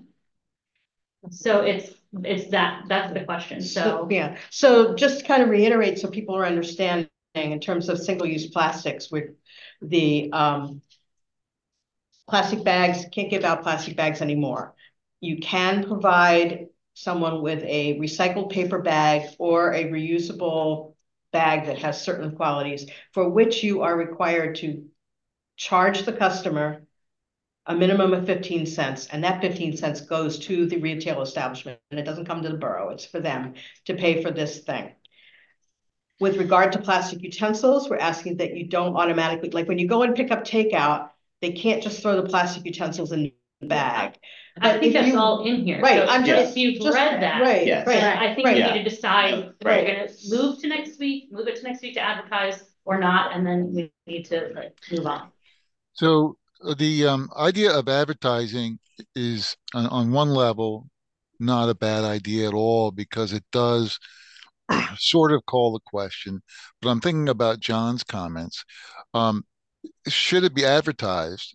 So it's, it's that, that's the question. So, Yeah, so just to kind of reiterate, so people are understanding in terms of single-use plastics with the, um, plastic bags, can't give out plastic bags anymore. You can provide someone with a recycled paper bag or a reusable bag that has certain qualities for which you are required to charge the customer a minimum of fifteen cents, and that fifteen cents goes to the retail establishment, and it doesn't come to the borough, it's for them to pay for this thing. With regard to plastic utensils, we're asking that you don't automatically, like when you go and pick up takeout, they can't just throw the plastic utensils in the bag. I But think if that's you- all in here. Right, So I'm just- if you've just- read that. right, Yes. right, then I think right. we Yeah. need to decide if Right. we're gonna move to next week, move it to next week to advertise or not, and then we need to like move on. So uh, the um, idea of advertising is on, on one level not a bad idea at all because it does sort of call the question. But I'm thinking about John's comments. Um, should it be advertised?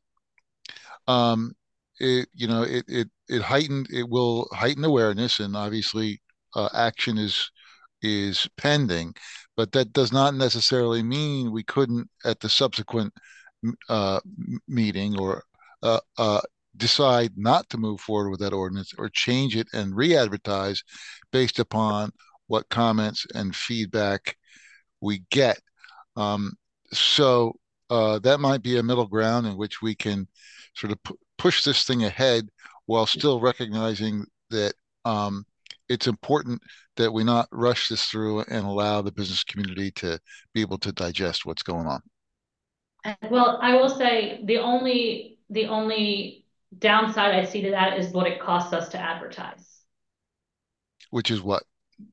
Um, it you know it it it heightened it will heighten awareness, and obviously uh, action is is pending, but that does not necessarily mean we couldn't at the subsequent uh, meeting or uh, uh, decide not to move forward with that ordinance or change it and re-advertise based upon what comments and feedback we get. Um, so uh, that might be a middle ground in which we can sort of pu- push this thing ahead while still recognizing that um, it's important that we not rush this through and allow the business community to be able to digest what's going on. Well, I will say the only, the only downside I see to that is what it costs us to advertise. Which is what?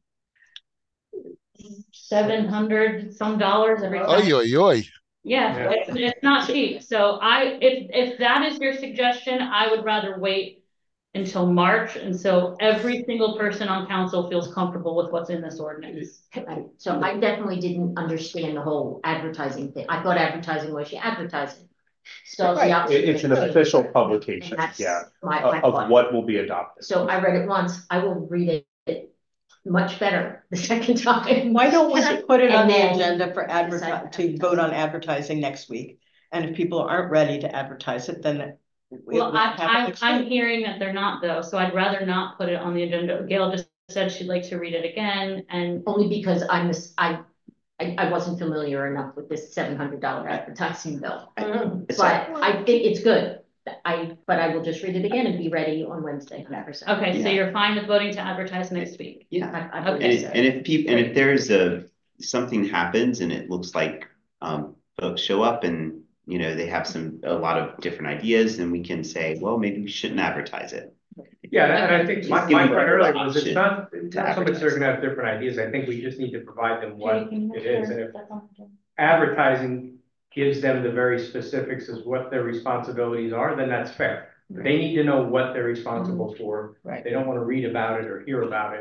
Seven hundred some dollars every time. Oy, oy, oy. Yeah, Yeah. it's, it's not cheap. So I, if, if that is your suggestion, I would rather wait until March. And so every single person on council feels comfortable with what's in this ordinance. Right. So I definitely didn't understand the whole advertising thing. I thought advertising was you advertising. So the It- opposite It's an is- official publication, And that's yeah, my- my of, thought. of what will be adopted. So I read it once, I will read it much better the second time. Why don't we put it And on the then agenda for decide advertise, to to vote on advertising next week? And if people aren't ready to advertise it, then. it Well, will I, happen I'm, next I'm week. hearing that they're not though, so I'd rather not put it on the agenda. Gail just said she'd like to read it again and. Only because I miss, I, I, I wasn't familiar enough with this seven hundred dollar advertising bill. But I think it's good. I, but I will just read it again and be ready on Wednesday, hundred percent. Okay, so Yeah. you're fine with voting to advertise next week? Yeah. I, I And, believe if- so. and if people, and if there's a, something happens and it looks like, um, folks show up and, you know, they have some, a lot of different ideas, then we can say, well, maybe we shouldn't advertise it. Yeah, and I think my, Just give my them point the earlier was it's option not, it's to not so much they're advertise. gonna have different ideas. I think we just need to provide them what Katie, can you make it is. sure And if that's on the agenda? advertising gives them the very specifics as what their responsibilities are, then that's fair. They need to know what they're responsible for. Right. They don't want to read about it or hear about it.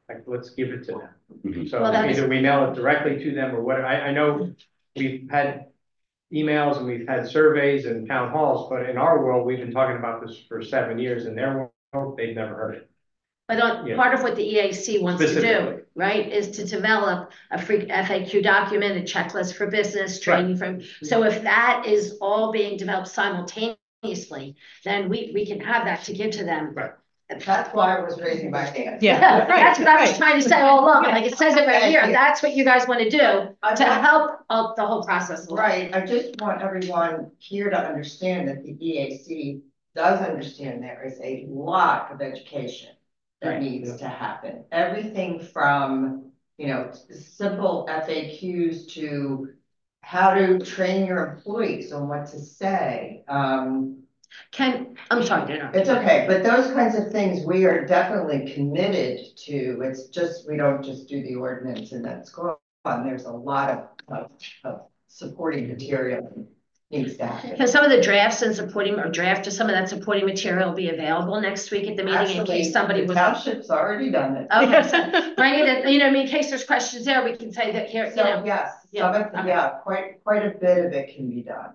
like, let's give it to them. Mhm. So Well, that is- either we mail it directly to them or what, I, I know we've had emails and we've had surveys and town halls, but in our world, we've been talking about this for seven years. In their world, they've never heard it. But on, Yeah. part of what the E A C wants to do, Specifically. right, is to develop a free F A Q document, a checklist for business, training from, so if that is all being developed simultaneously, then we, we can have that to give to them. Right. That's why I was raising my hand. Yeah, that's what I was trying to say all along, like it says it right here, that's what you guys want to do to help uh, the whole process. along. Right, I just want everyone here to understand that the E A C does understand there is a lot of education that Right. needs to happen. Everything from, you know, simple F A Qs to how to train your employees on what to say. Um, Can, I'm sorry, to interrupt. It's okay, but those kinds of things we are definitely committed to. It's just, we don't just do the ordinance and that's gone. There's a lot of, of, of supporting material needs to happen. Can some of the drafts and supporting, or draft of some of that supporting material be available next week at the meeting in Actually, case somebody the was? township's already done it. Okay, so bring it in, you know, I mean, in case there's questions there, we can say that here, you So know. yes, Yeah, some of, okay. yeah, quite, quite a bit of it can be done.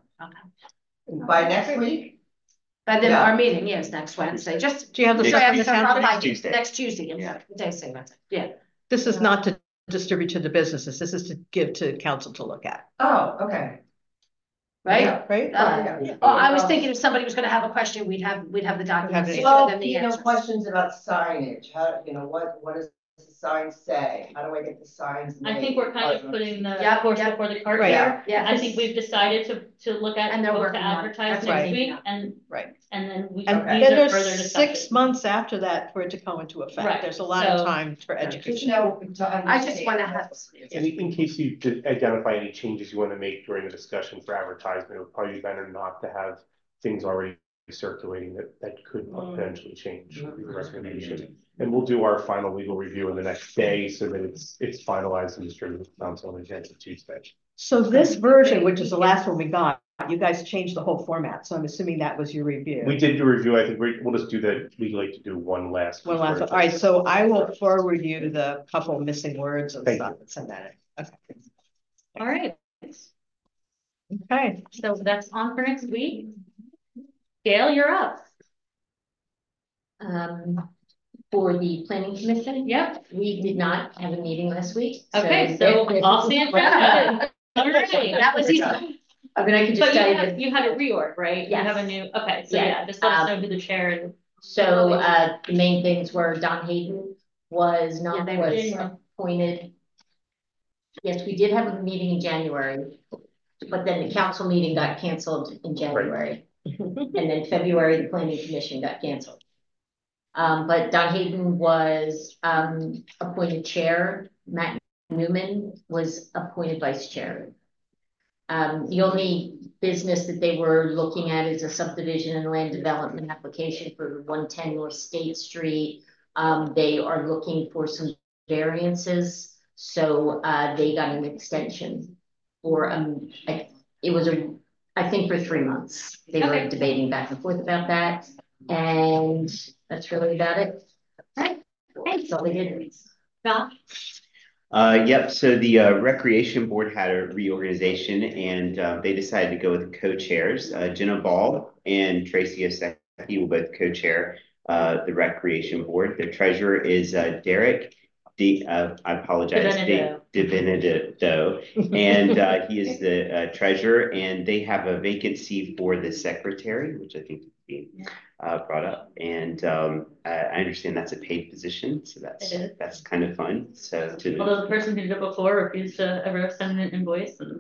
Okay. By next week, But then Yeah. our meeting is next Wednesday, just. Do you have the so I have Next to Tuesday. stop by Next Tuesday. Next Tuesday, yeah, Yeah. what did I say Wednesday? Yeah. This is not to distribute to the businesses. This is to give to council to look at, oh, okay. Right? Yeah. right? Uh, Yeah. Oh, I was thinking if somebody was gonna have a question, we'd have, we'd have the documents. it. to give Well, them the you know, answers. questions about signage, how, you know, what, what does the sign say? How do I get the signs? I think made? we're kind of putting the Yep, horse yep. before the cart Right. here. Yeah. I think we've decided to, to look at, And they're vote to working on it. advertise That's next right. week, and, Right. and then we, And Okay. these then are further there's discussions. six months after that for it to come into effect. Right, There's a lot of so- time for Just education. know to I just wanna understand. have. In, in case you did identify any changes you want to make during the discussion for advertisement, it would probably be better not to have things already circulating that, that could potentially change would be the recommendation. And we'll do our final legal review in the next day so that it's, it's finalized and distributed to council on the agenda Tuesday. So this version, which is the last one we got, you guys changed the whole format, so I'm assuming that was your review. We did do a review. I think we, we'll just do the, we'd like to do one last. One last one. All right, so I will forward you the couple missing words and Thank stuff and send that in. Okay. All right, Okay. so that's on for next week. Gail, you're up. Um, for the planning commission, Yep, we did not have a meeting last week. okay, so off the agenda. All right, That was easy. I mean, I could just But you tell you have, that, you had a reorg, right? You have a Yes. new, okay, so Yeah. yeah, just let us know Um, who the chair and. so, uh, the main things were Don Hayden was Yeah, not, they was were. appointed. Yes, we did have a meeting in January, but then the council meeting got canceled in January. And then February, the planning commission got canceled. Um, but Don Hayden was, um, appointed chair, Matt Newman was appointed vice chair. Um, the only business that they were looking at is a subdivision and land development application for one ten North State Street. Um, they are looking for some variances, so, uh, they got an extension for, um, I, it was a, I think for three months. They were Okay. debating back and forth about that, and that's really about it. Right, That's all they did. Val? Uh, yep, so the uh, Recreation Board had a reorganization and uh, they decided to go with the co-chairs. Uh, Jenna Ball and Tracy Osecki will both co-chair uh, the Recreation Board. The treasurer is uh, Derek D, uh, I apologize, DiBenedetto. DiBenedetto. And uh, he is the uh, treasurer, and they have a vacancy for the secretary, which I think would be uh, brought up. And um, I I understand that's a paid position, so that's It is. that's kind of fun. So to Although the person who did it before refused to ever send an invoice and.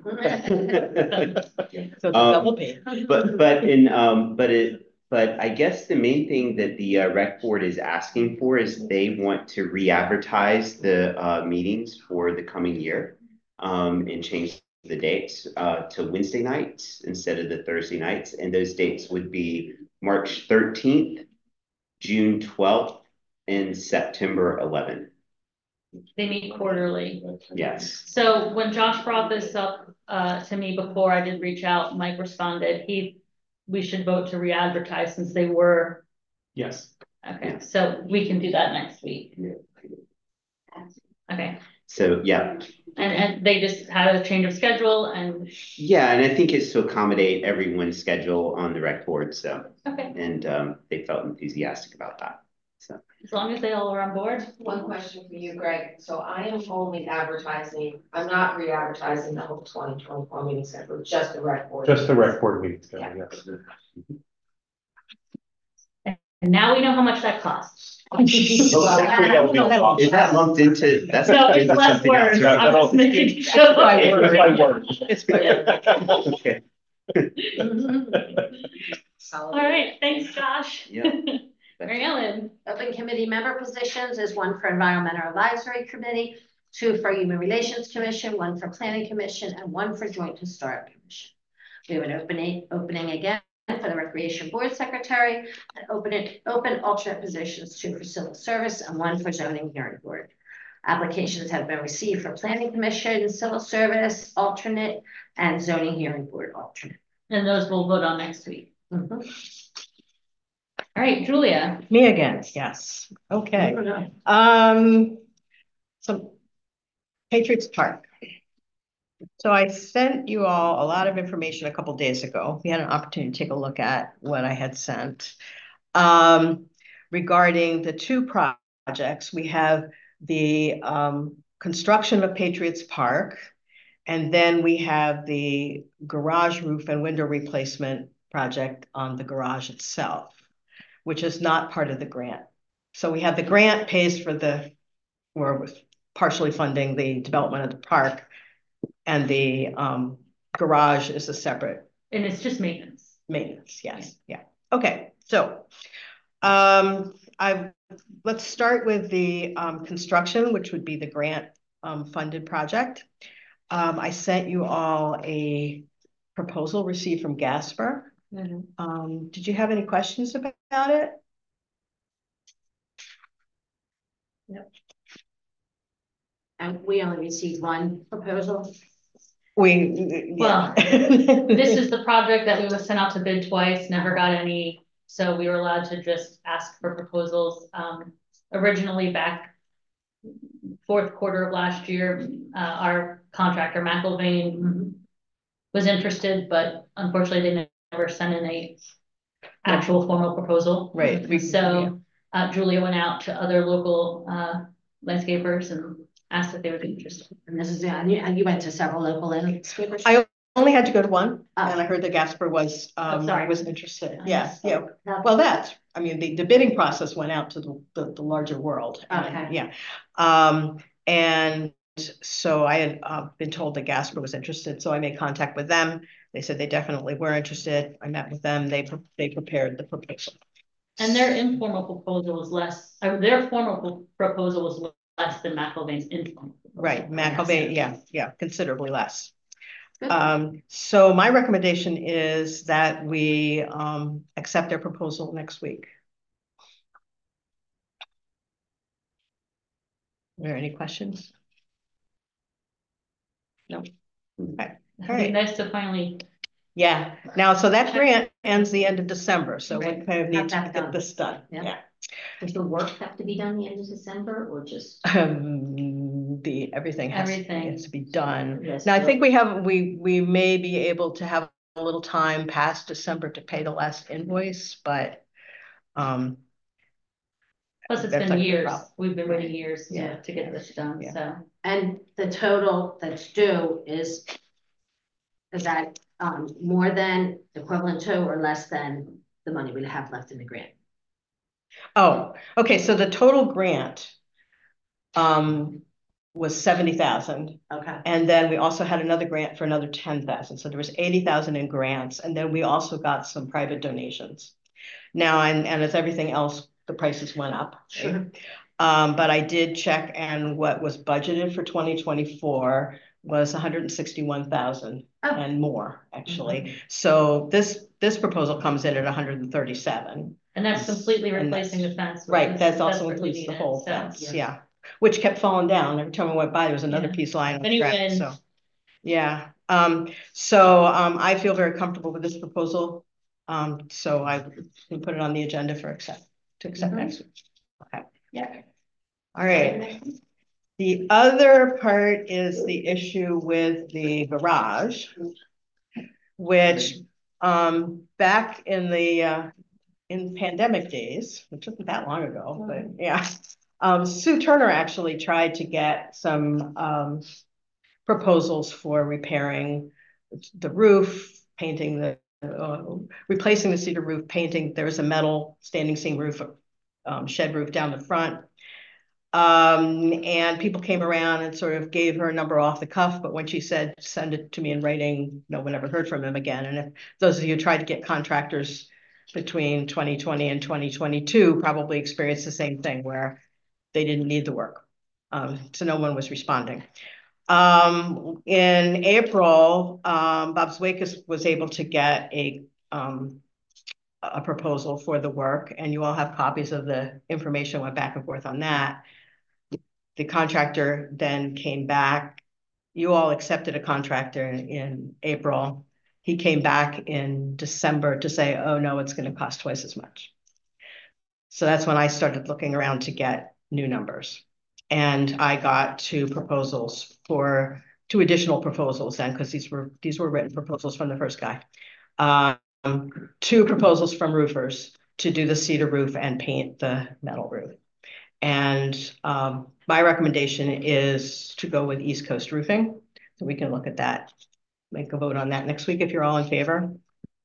So it's a Um, double pay. But, but in, um, but it, but I guess the main thing that the uh, rec board is asking for is they want to re-advertise the, uh, meetings for the coming year. Um, and change the dates, uh, to Wednesday nights instead of the Thursday nights. And those dates would be March thirteenth, June twelfth, and September eleventh. They meet quarterly. Yes. So when Josh brought this up uh to me before, I did reach out, Mike responded, he, we should vote to re-advertise since they were, Yes. okay, so we can do that next week. Okay, So, yeah. and, and they just had a change of schedule and, Yeah, and I think it's to accommodate everyone's schedule on the rec board, so. okay, And um, they felt enthusiastic about that, so. as long as they all are on board. One question for you, Greg. So I am only advertising, I'm not re-advertising the whole twenty twenty-four meeting schedule, just the rec board. Just the rec board meeting, Yeah. yes. And now we know how much that costs. Is that lumped into, that's. No, lumped it's into less something words. else, right? I'm just making It's sure. by word. It's by word. Okay. All right, thanks, Josh. Yeah. Mary Ellen. Open committee member positions is one for Environmental Advisory Committee, two for Human Relations Commission, one for Planning Commission, and one for Joint Historic Commission. We have an opening, opening again for the Recreation Board Secretary, and open it, open alternate positions, two for Civil Service and one for Zoning Hearing Board. Applications have been received for Planning Commission, Civil Service alternate, and Zoning Hearing Board alternate. And those we'll vote on next week. Mm-hmm. All right, Julia. Me again, yes. Okay. Um, so Patriots Park. So I sent you all a lot of information a couple days ago. We had an opportunity to take a look at what I had sent. Um, regarding the two projects, we have the um, construction of Patriots Park, and then we have the garage roof and window replacement project on the garage itself, which is not part of the grant. So we have the grant pays for the, we're partially funding the development of the park, and the um, garage is a separate. And it's just maintenance. Maintenance, yes, yeah. Okay, so um, I let's start with the um, construction, which would be the grant um, funded project. Um, I sent you all a proposal received from Gasper. Mm-hmm. Um, did you have any questions about it? Yep. And we only received one proposal. We, well, yeah. This is the project that we was sent out to bid twice, never got any. So we were allowed to just ask for proposals. Um, originally back fourth quarter of last year, uh, our contractor McIlvain mm-hmm. was interested, but unfortunately they never sent in a actual formal proposal. Right. We, so uh, Julia went out to other local uh, landscapers and asked if they would be interested. And this is, yeah, you, you went to several local landscapers? I only had to go to one, oh. and I heard that Gasper was, um, oh, sorry. was interested. Oh, yeah, yeah. Well, that's, I mean, the, the bidding process went out to the, the, the larger world. Okay. And, yeah. Um, and so I had uh, been told that Gasper was interested, so I made contact with them. They said they definitely were interested. I met with them. They, they prepared the proposal. And their informal proposal was less, or their formal proposal was less than McIlvain's informal. Right, McIlvain, yeah, yeah, considerably less. Um, so my recommendation is that we um, accept their proposal next week. Are there any questions? No. Okay. All right. Nice to finally. Yeah. Now, so that grant ends the end of December, so right. we kind of need to get this done. Yeah. yeah. Does the work have to be done the end of December or just? Um, the everything has, everything has to be done. Yes, now, so. I think we have we we may be able to have a little time past December to pay the last invoice, but um. Plus, it's been like years. We've been waiting years to, yeah. to get this done. Yeah. So, and the total that's due is is that um more than equivalent to or less than the money we have left in the grant? Oh, okay. So the total grant um, was seventy thousand. Okay. And then we also had another grant for another ten thousand. So there was eighty thousand in grants. And then we also got some private donations. Now, and, and as everything else, the prices went up. Sure. Right? Um, but I did check, and what was budgeted for twenty twenty-four was one hundred sixty-one thousand oh. and more, actually. Mm-hmm. So this this proposal comes in at one hundred thirty-seven. And that's completely replacing the fence. Right, that's also includes the whole so, fence, yeah. yeah. Which kept falling down. Every time I went by, there was another yeah. piece lying on the track, so. Yeah, um, so um, I feel very comfortable with this proposal. Um, so I can put it on the agenda for accept, to accept mm-hmm. next week. Okay. Yeah. All right. The other part is the issue with the garage, which, um, back in the, uh, in pandemic days, which wasn't that long ago, but yeah. Um, Sue Turner actually tried to get some, um, proposals for repairing the roof, painting the, uh, replacing the cedar roof, painting. There was a metal standing seam roof, um, shed roof down the front. Um, and people came around and sort of gave her a number off the cuff, but when she said, send it to me in writing, no one ever heard from him again. And if those of you who tried to get contractors between twenty twenty and twenty twenty-two probably experienced the same thing where they didn't need the work. Um, so no one was responding. Um, in April, um, Bob Zwakis was able to get a, um, a proposal for the work, and you all have copies of the information, went back and forth on that. The contractor then came back. You all accepted a contractor in, in April. He came back in December to say, oh no, it's going to cost twice as much. So that's when I started looking around to get new numbers. And I got two proposals for two additional proposals then, because these were these were written proposals from the first guy. Um, two proposals from roofers to do the cedar roof and paint the metal roof. And um, my recommendation is to go with East Coast Roofing. So we can look at that, make a vote on that next week if you're all in favor.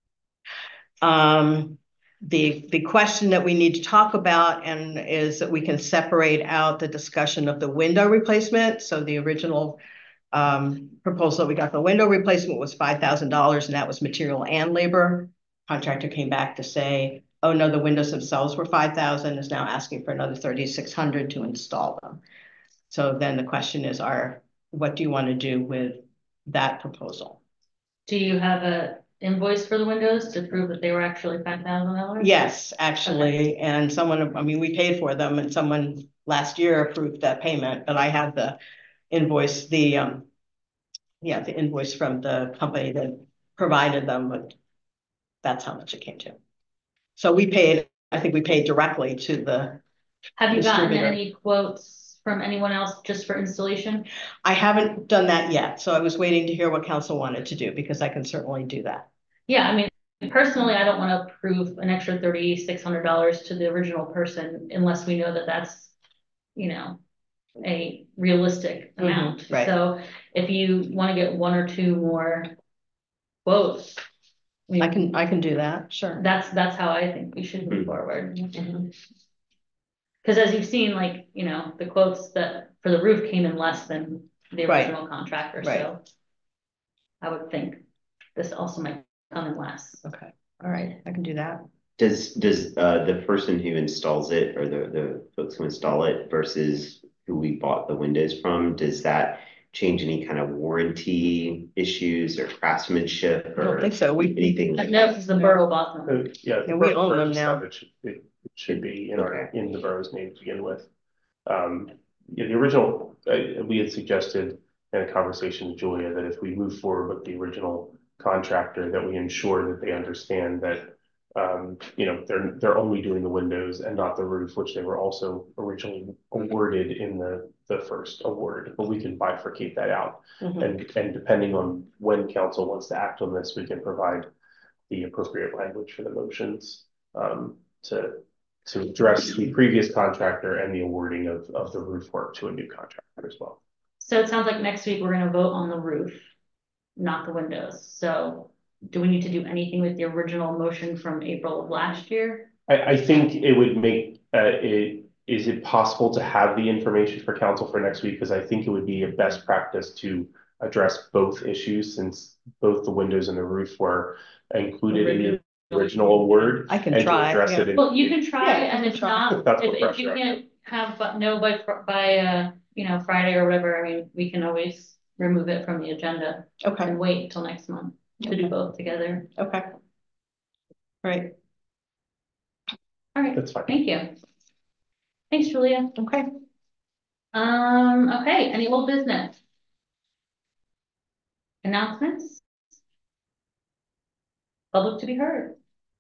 Um, the, the question that we need to talk about and is that we can separate out the discussion of the window replacement. So the original um, proposal that we got for window replacement was five thousand dollars, and that was material and labor. Contractor came back to say, oh no, the windows themselves were five thousand, is now asking for another thirty-six hundred to install them. So then the question is, are, what do you want to do with that proposal? Do you have a invoice for the windows to prove that they were actually five thousand dollars? Yes, actually, okay. And someone, I mean, we paid for them, and someone last year approved that payment, but I had the invoice, the, um, yeah, the invoice from the company that provided them, but that's how much it came to. So we paid, I think we paid directly to the Have you gotten any quotes from anyone else just for installation? I haven't done that yet. So I was waiting to hear what council wanted to do, because I can certainly do that. Yeah, I mean, personally, I don't want to approve an extra thirty-six hundred dollars to the original person unless we know that that's, you know, a realistic amount. Mm-hmm, right. So if you want to get one or two more quotes, I, mean, I can I can do that. Sure. That's that's how I think we should move forward. Mm-hmm. Because as you've seen, like, you know, the quotes that for the roof came in less than the original right. contractor. Right. So I would think this also might come in less. Okay. All right. I can do that. Does does uh, the person who installs it, or the, the folks who install it versus who we bought the windows from, does that change any kind of warranty issues or craftsmanship? Or I don't think so. We anything like no, this is the borough bought them. Uh, yeah, and we own them now. It should, it should be in our in the borough's name to begin with. Um, yeah, the original uh, we had suggested in a conversation with Julia that if we move forward with the original contractor, that we ensure that they understand that um, you know they're they're only doing the windows and not the roof, which they were also originally awarded in the the first award. But we can bifurcate that out, mm-hmm. and and depending on when council wants to act on this, we can provide the appropriate language for the motions um, to to address the previous contractor and the awarding of, of the roof work to a new contractor as well. So it sounds like next week we're going to vote on the roof, not the windows. So do we need to do anything with the original motion from April of last year? I, I think it would make uh, it. Is it possible to have the information for council for next week? Because I think it would be a best practice to address both issues, since both the windows and the roof were included in the original award. I can try. Yeah. In, well, you can try, yeah, and if try. not, if, if you can't have but no by by uh you know Friday or whatever, I mean, we can always remove it from the agenda. Okay. And wait until next month to okay. do both together. Okay. All right. All right. That's fine. Thank you. Thanks, Julia. Okay. Um. Okay. Any old business? Announcements? Public to be heard.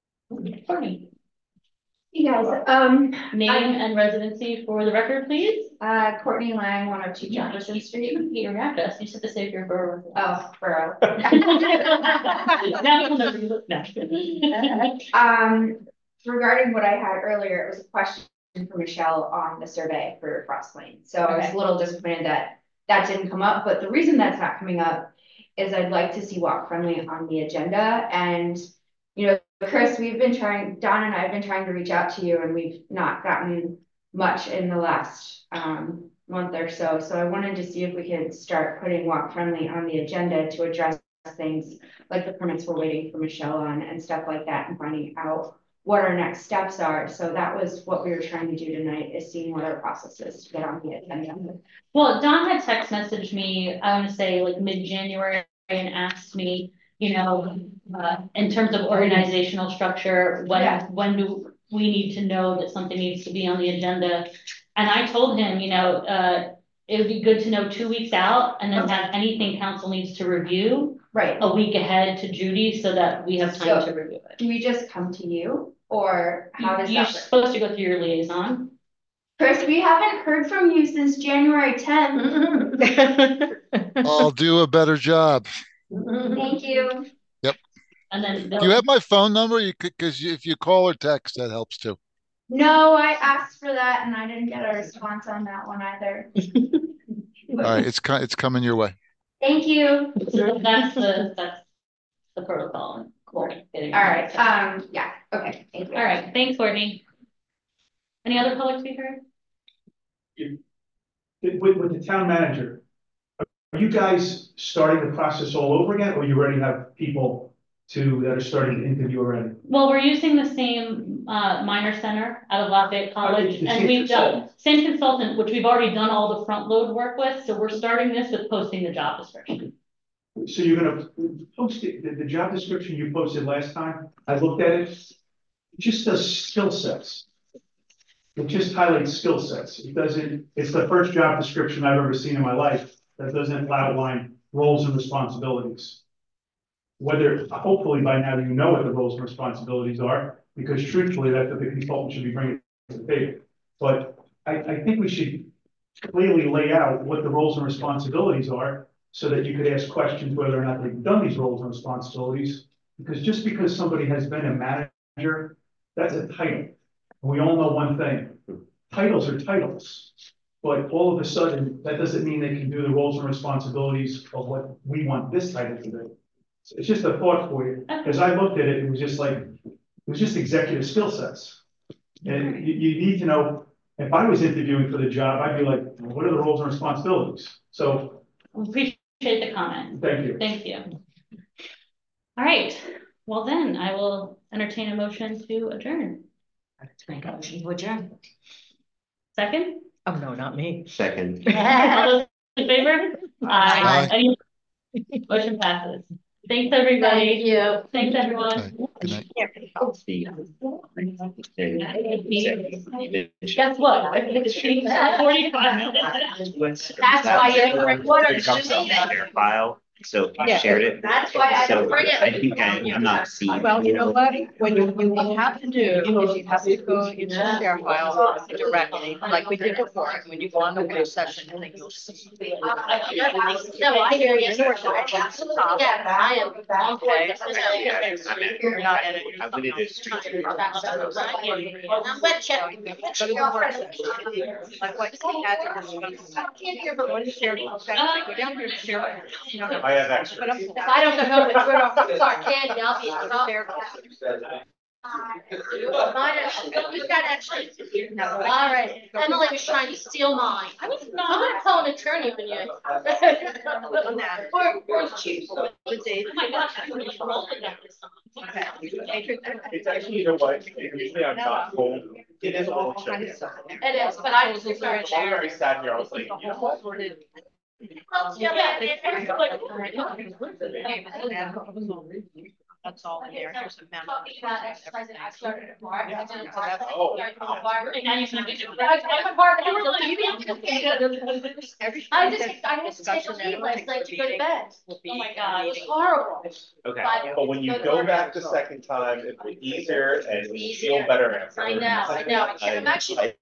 Courtney. You guys, um, name I, and residency for the record, please. Uh, Courtney Lang, one oh two Jefferson Street. You don't have to ask, you said to save your borough. Oh, borough. Now you'll never look back. Um, regarding what I had earlier, it was a question for Michelle on the survey for Frost Lane. So I was Okay. a little disappointed that that didn't come up, but the reason that's not coming up is I'd like to see walk friendly on the agenda. And, you know, Chris, we've been trying, Don and I have been trying to reach out to you, and we've not gotten much in the last um month or so. So I wanted to see if we could start putting walk friendly on the agenda to address things like the permits we're waiting for Michelle on and stuff like that, and finding out what our next steps are. So that was what we were trying to do tonight, is seeing what our process is to get on the agenda. Well, Don had text messaged me, I want to say like mid-January, and asked me, you know, uh, in terms of organizational structure, when, Yeah. when do we need to know that something needs to be on the agenda? And I told him, you know, uh, it would be good to know two weeks out, and then Okay. have anything council needs to review Right. a week ahead to Judy, so that we have time So, to review it. do we just come to you, or how does You're that work? supposed to go through your liaison. Chris, we haven't heard from you since January tenth. I'll do a better job. Thank you. Yep. And then Do you have my phone number? You could, because if you call or text, that helps too. No, I asked for that and I didn't get a response on that one either. All right, it's co- it's coming your way. Thank you. That's the, that's the protocol. Cool. All right, um, yeah, okay, thank you. All right, thanks, Courtney. Any other public speaker? With, with the town manager, are you guys starting the process all over again, or you already have people to, that are starting to interview already? Well, we're using the same uh minor center out of Lafayette College, the and same we've done, consultant. same consultant, which we've already done all the front load work with, so we're starting this with posting the job description. So you're gonna post it, the, the job description you posted last time, I looked at it, it just does skill sets. It just highlights skill sets. It doesn't, it's the first job description I've ever seen in my life that doesn't outline roles and responsibilities. Whether, hopefully by now you know what the roles and responsibilities are, because truthfully, that's what the consultant should be bringing to the table. But I, I think we should clearly lay out what the roles and responsibilities are, so that you could ask questions whether or not they've done these roles and responsibilities. Because just because somebody has been a manager, that's a title. And we all know one thing, titles are titles. But all of a sudden, that doesn't mean they can do the roles and responsibilities of what we want this title to do. So it's just a thought for you. As I looked at it, it was just like, it was just executive skill sets. And you, you need to know, if I was interviewing for the job, I'd be like, well, what are the roles and responsibilities? So Appreciate the comment. thank you. Thank you. All right, well then, I will entertain a motion to adjourn. Make a motion to adjourn. Second? Oh, no, not me. Second. All those in favor? Aye. Any- Motion passes. Thanks, everybody. Thank you. Thanks, everyone. Aye. Good night. Guess what? forty-five minutes. That's why you have to record it. Your file, so if you Yeah. shared it. That's why I So don't bring it. I think I, I'm not seeing. Well, you know what, when you, what you have to do is you have to go into the share file directly, like we did before, when you go on the work session, and then you'll see. No, I hear you. Yeah, I am. Okay. You're not in it. I went into street. I'm with you. Go to the work session. Like what you had to discuss. I can't hear, but what is share file? Go down here to share file. You know, I have extra. but I'm- If I don't know the good or start candy, I'll be in trouble. Mine are- Who's got extra? All right, Emily was trying to steal mine. I was not. I'm gonna call an attorney on you. Or, or chief. The date. Oh my gosh, I'm really rolling down this. Okay. It's actually, you know what, usually I'm not home. It is all checked. It is, but I was just very While I sat here, I was like, you know what? That's all in there. Here's a memo. Talking about exercising, I started at Mark. I did it. Oh. And now you're gonna be doing. I'm a part of it. Every- I just, I had to take a leave last night to go to bed. Oh my God. It was horrible. Okay, But- but when you go back the second time, it'll be easier and you'll feel better after. I know, I know. I'm actually.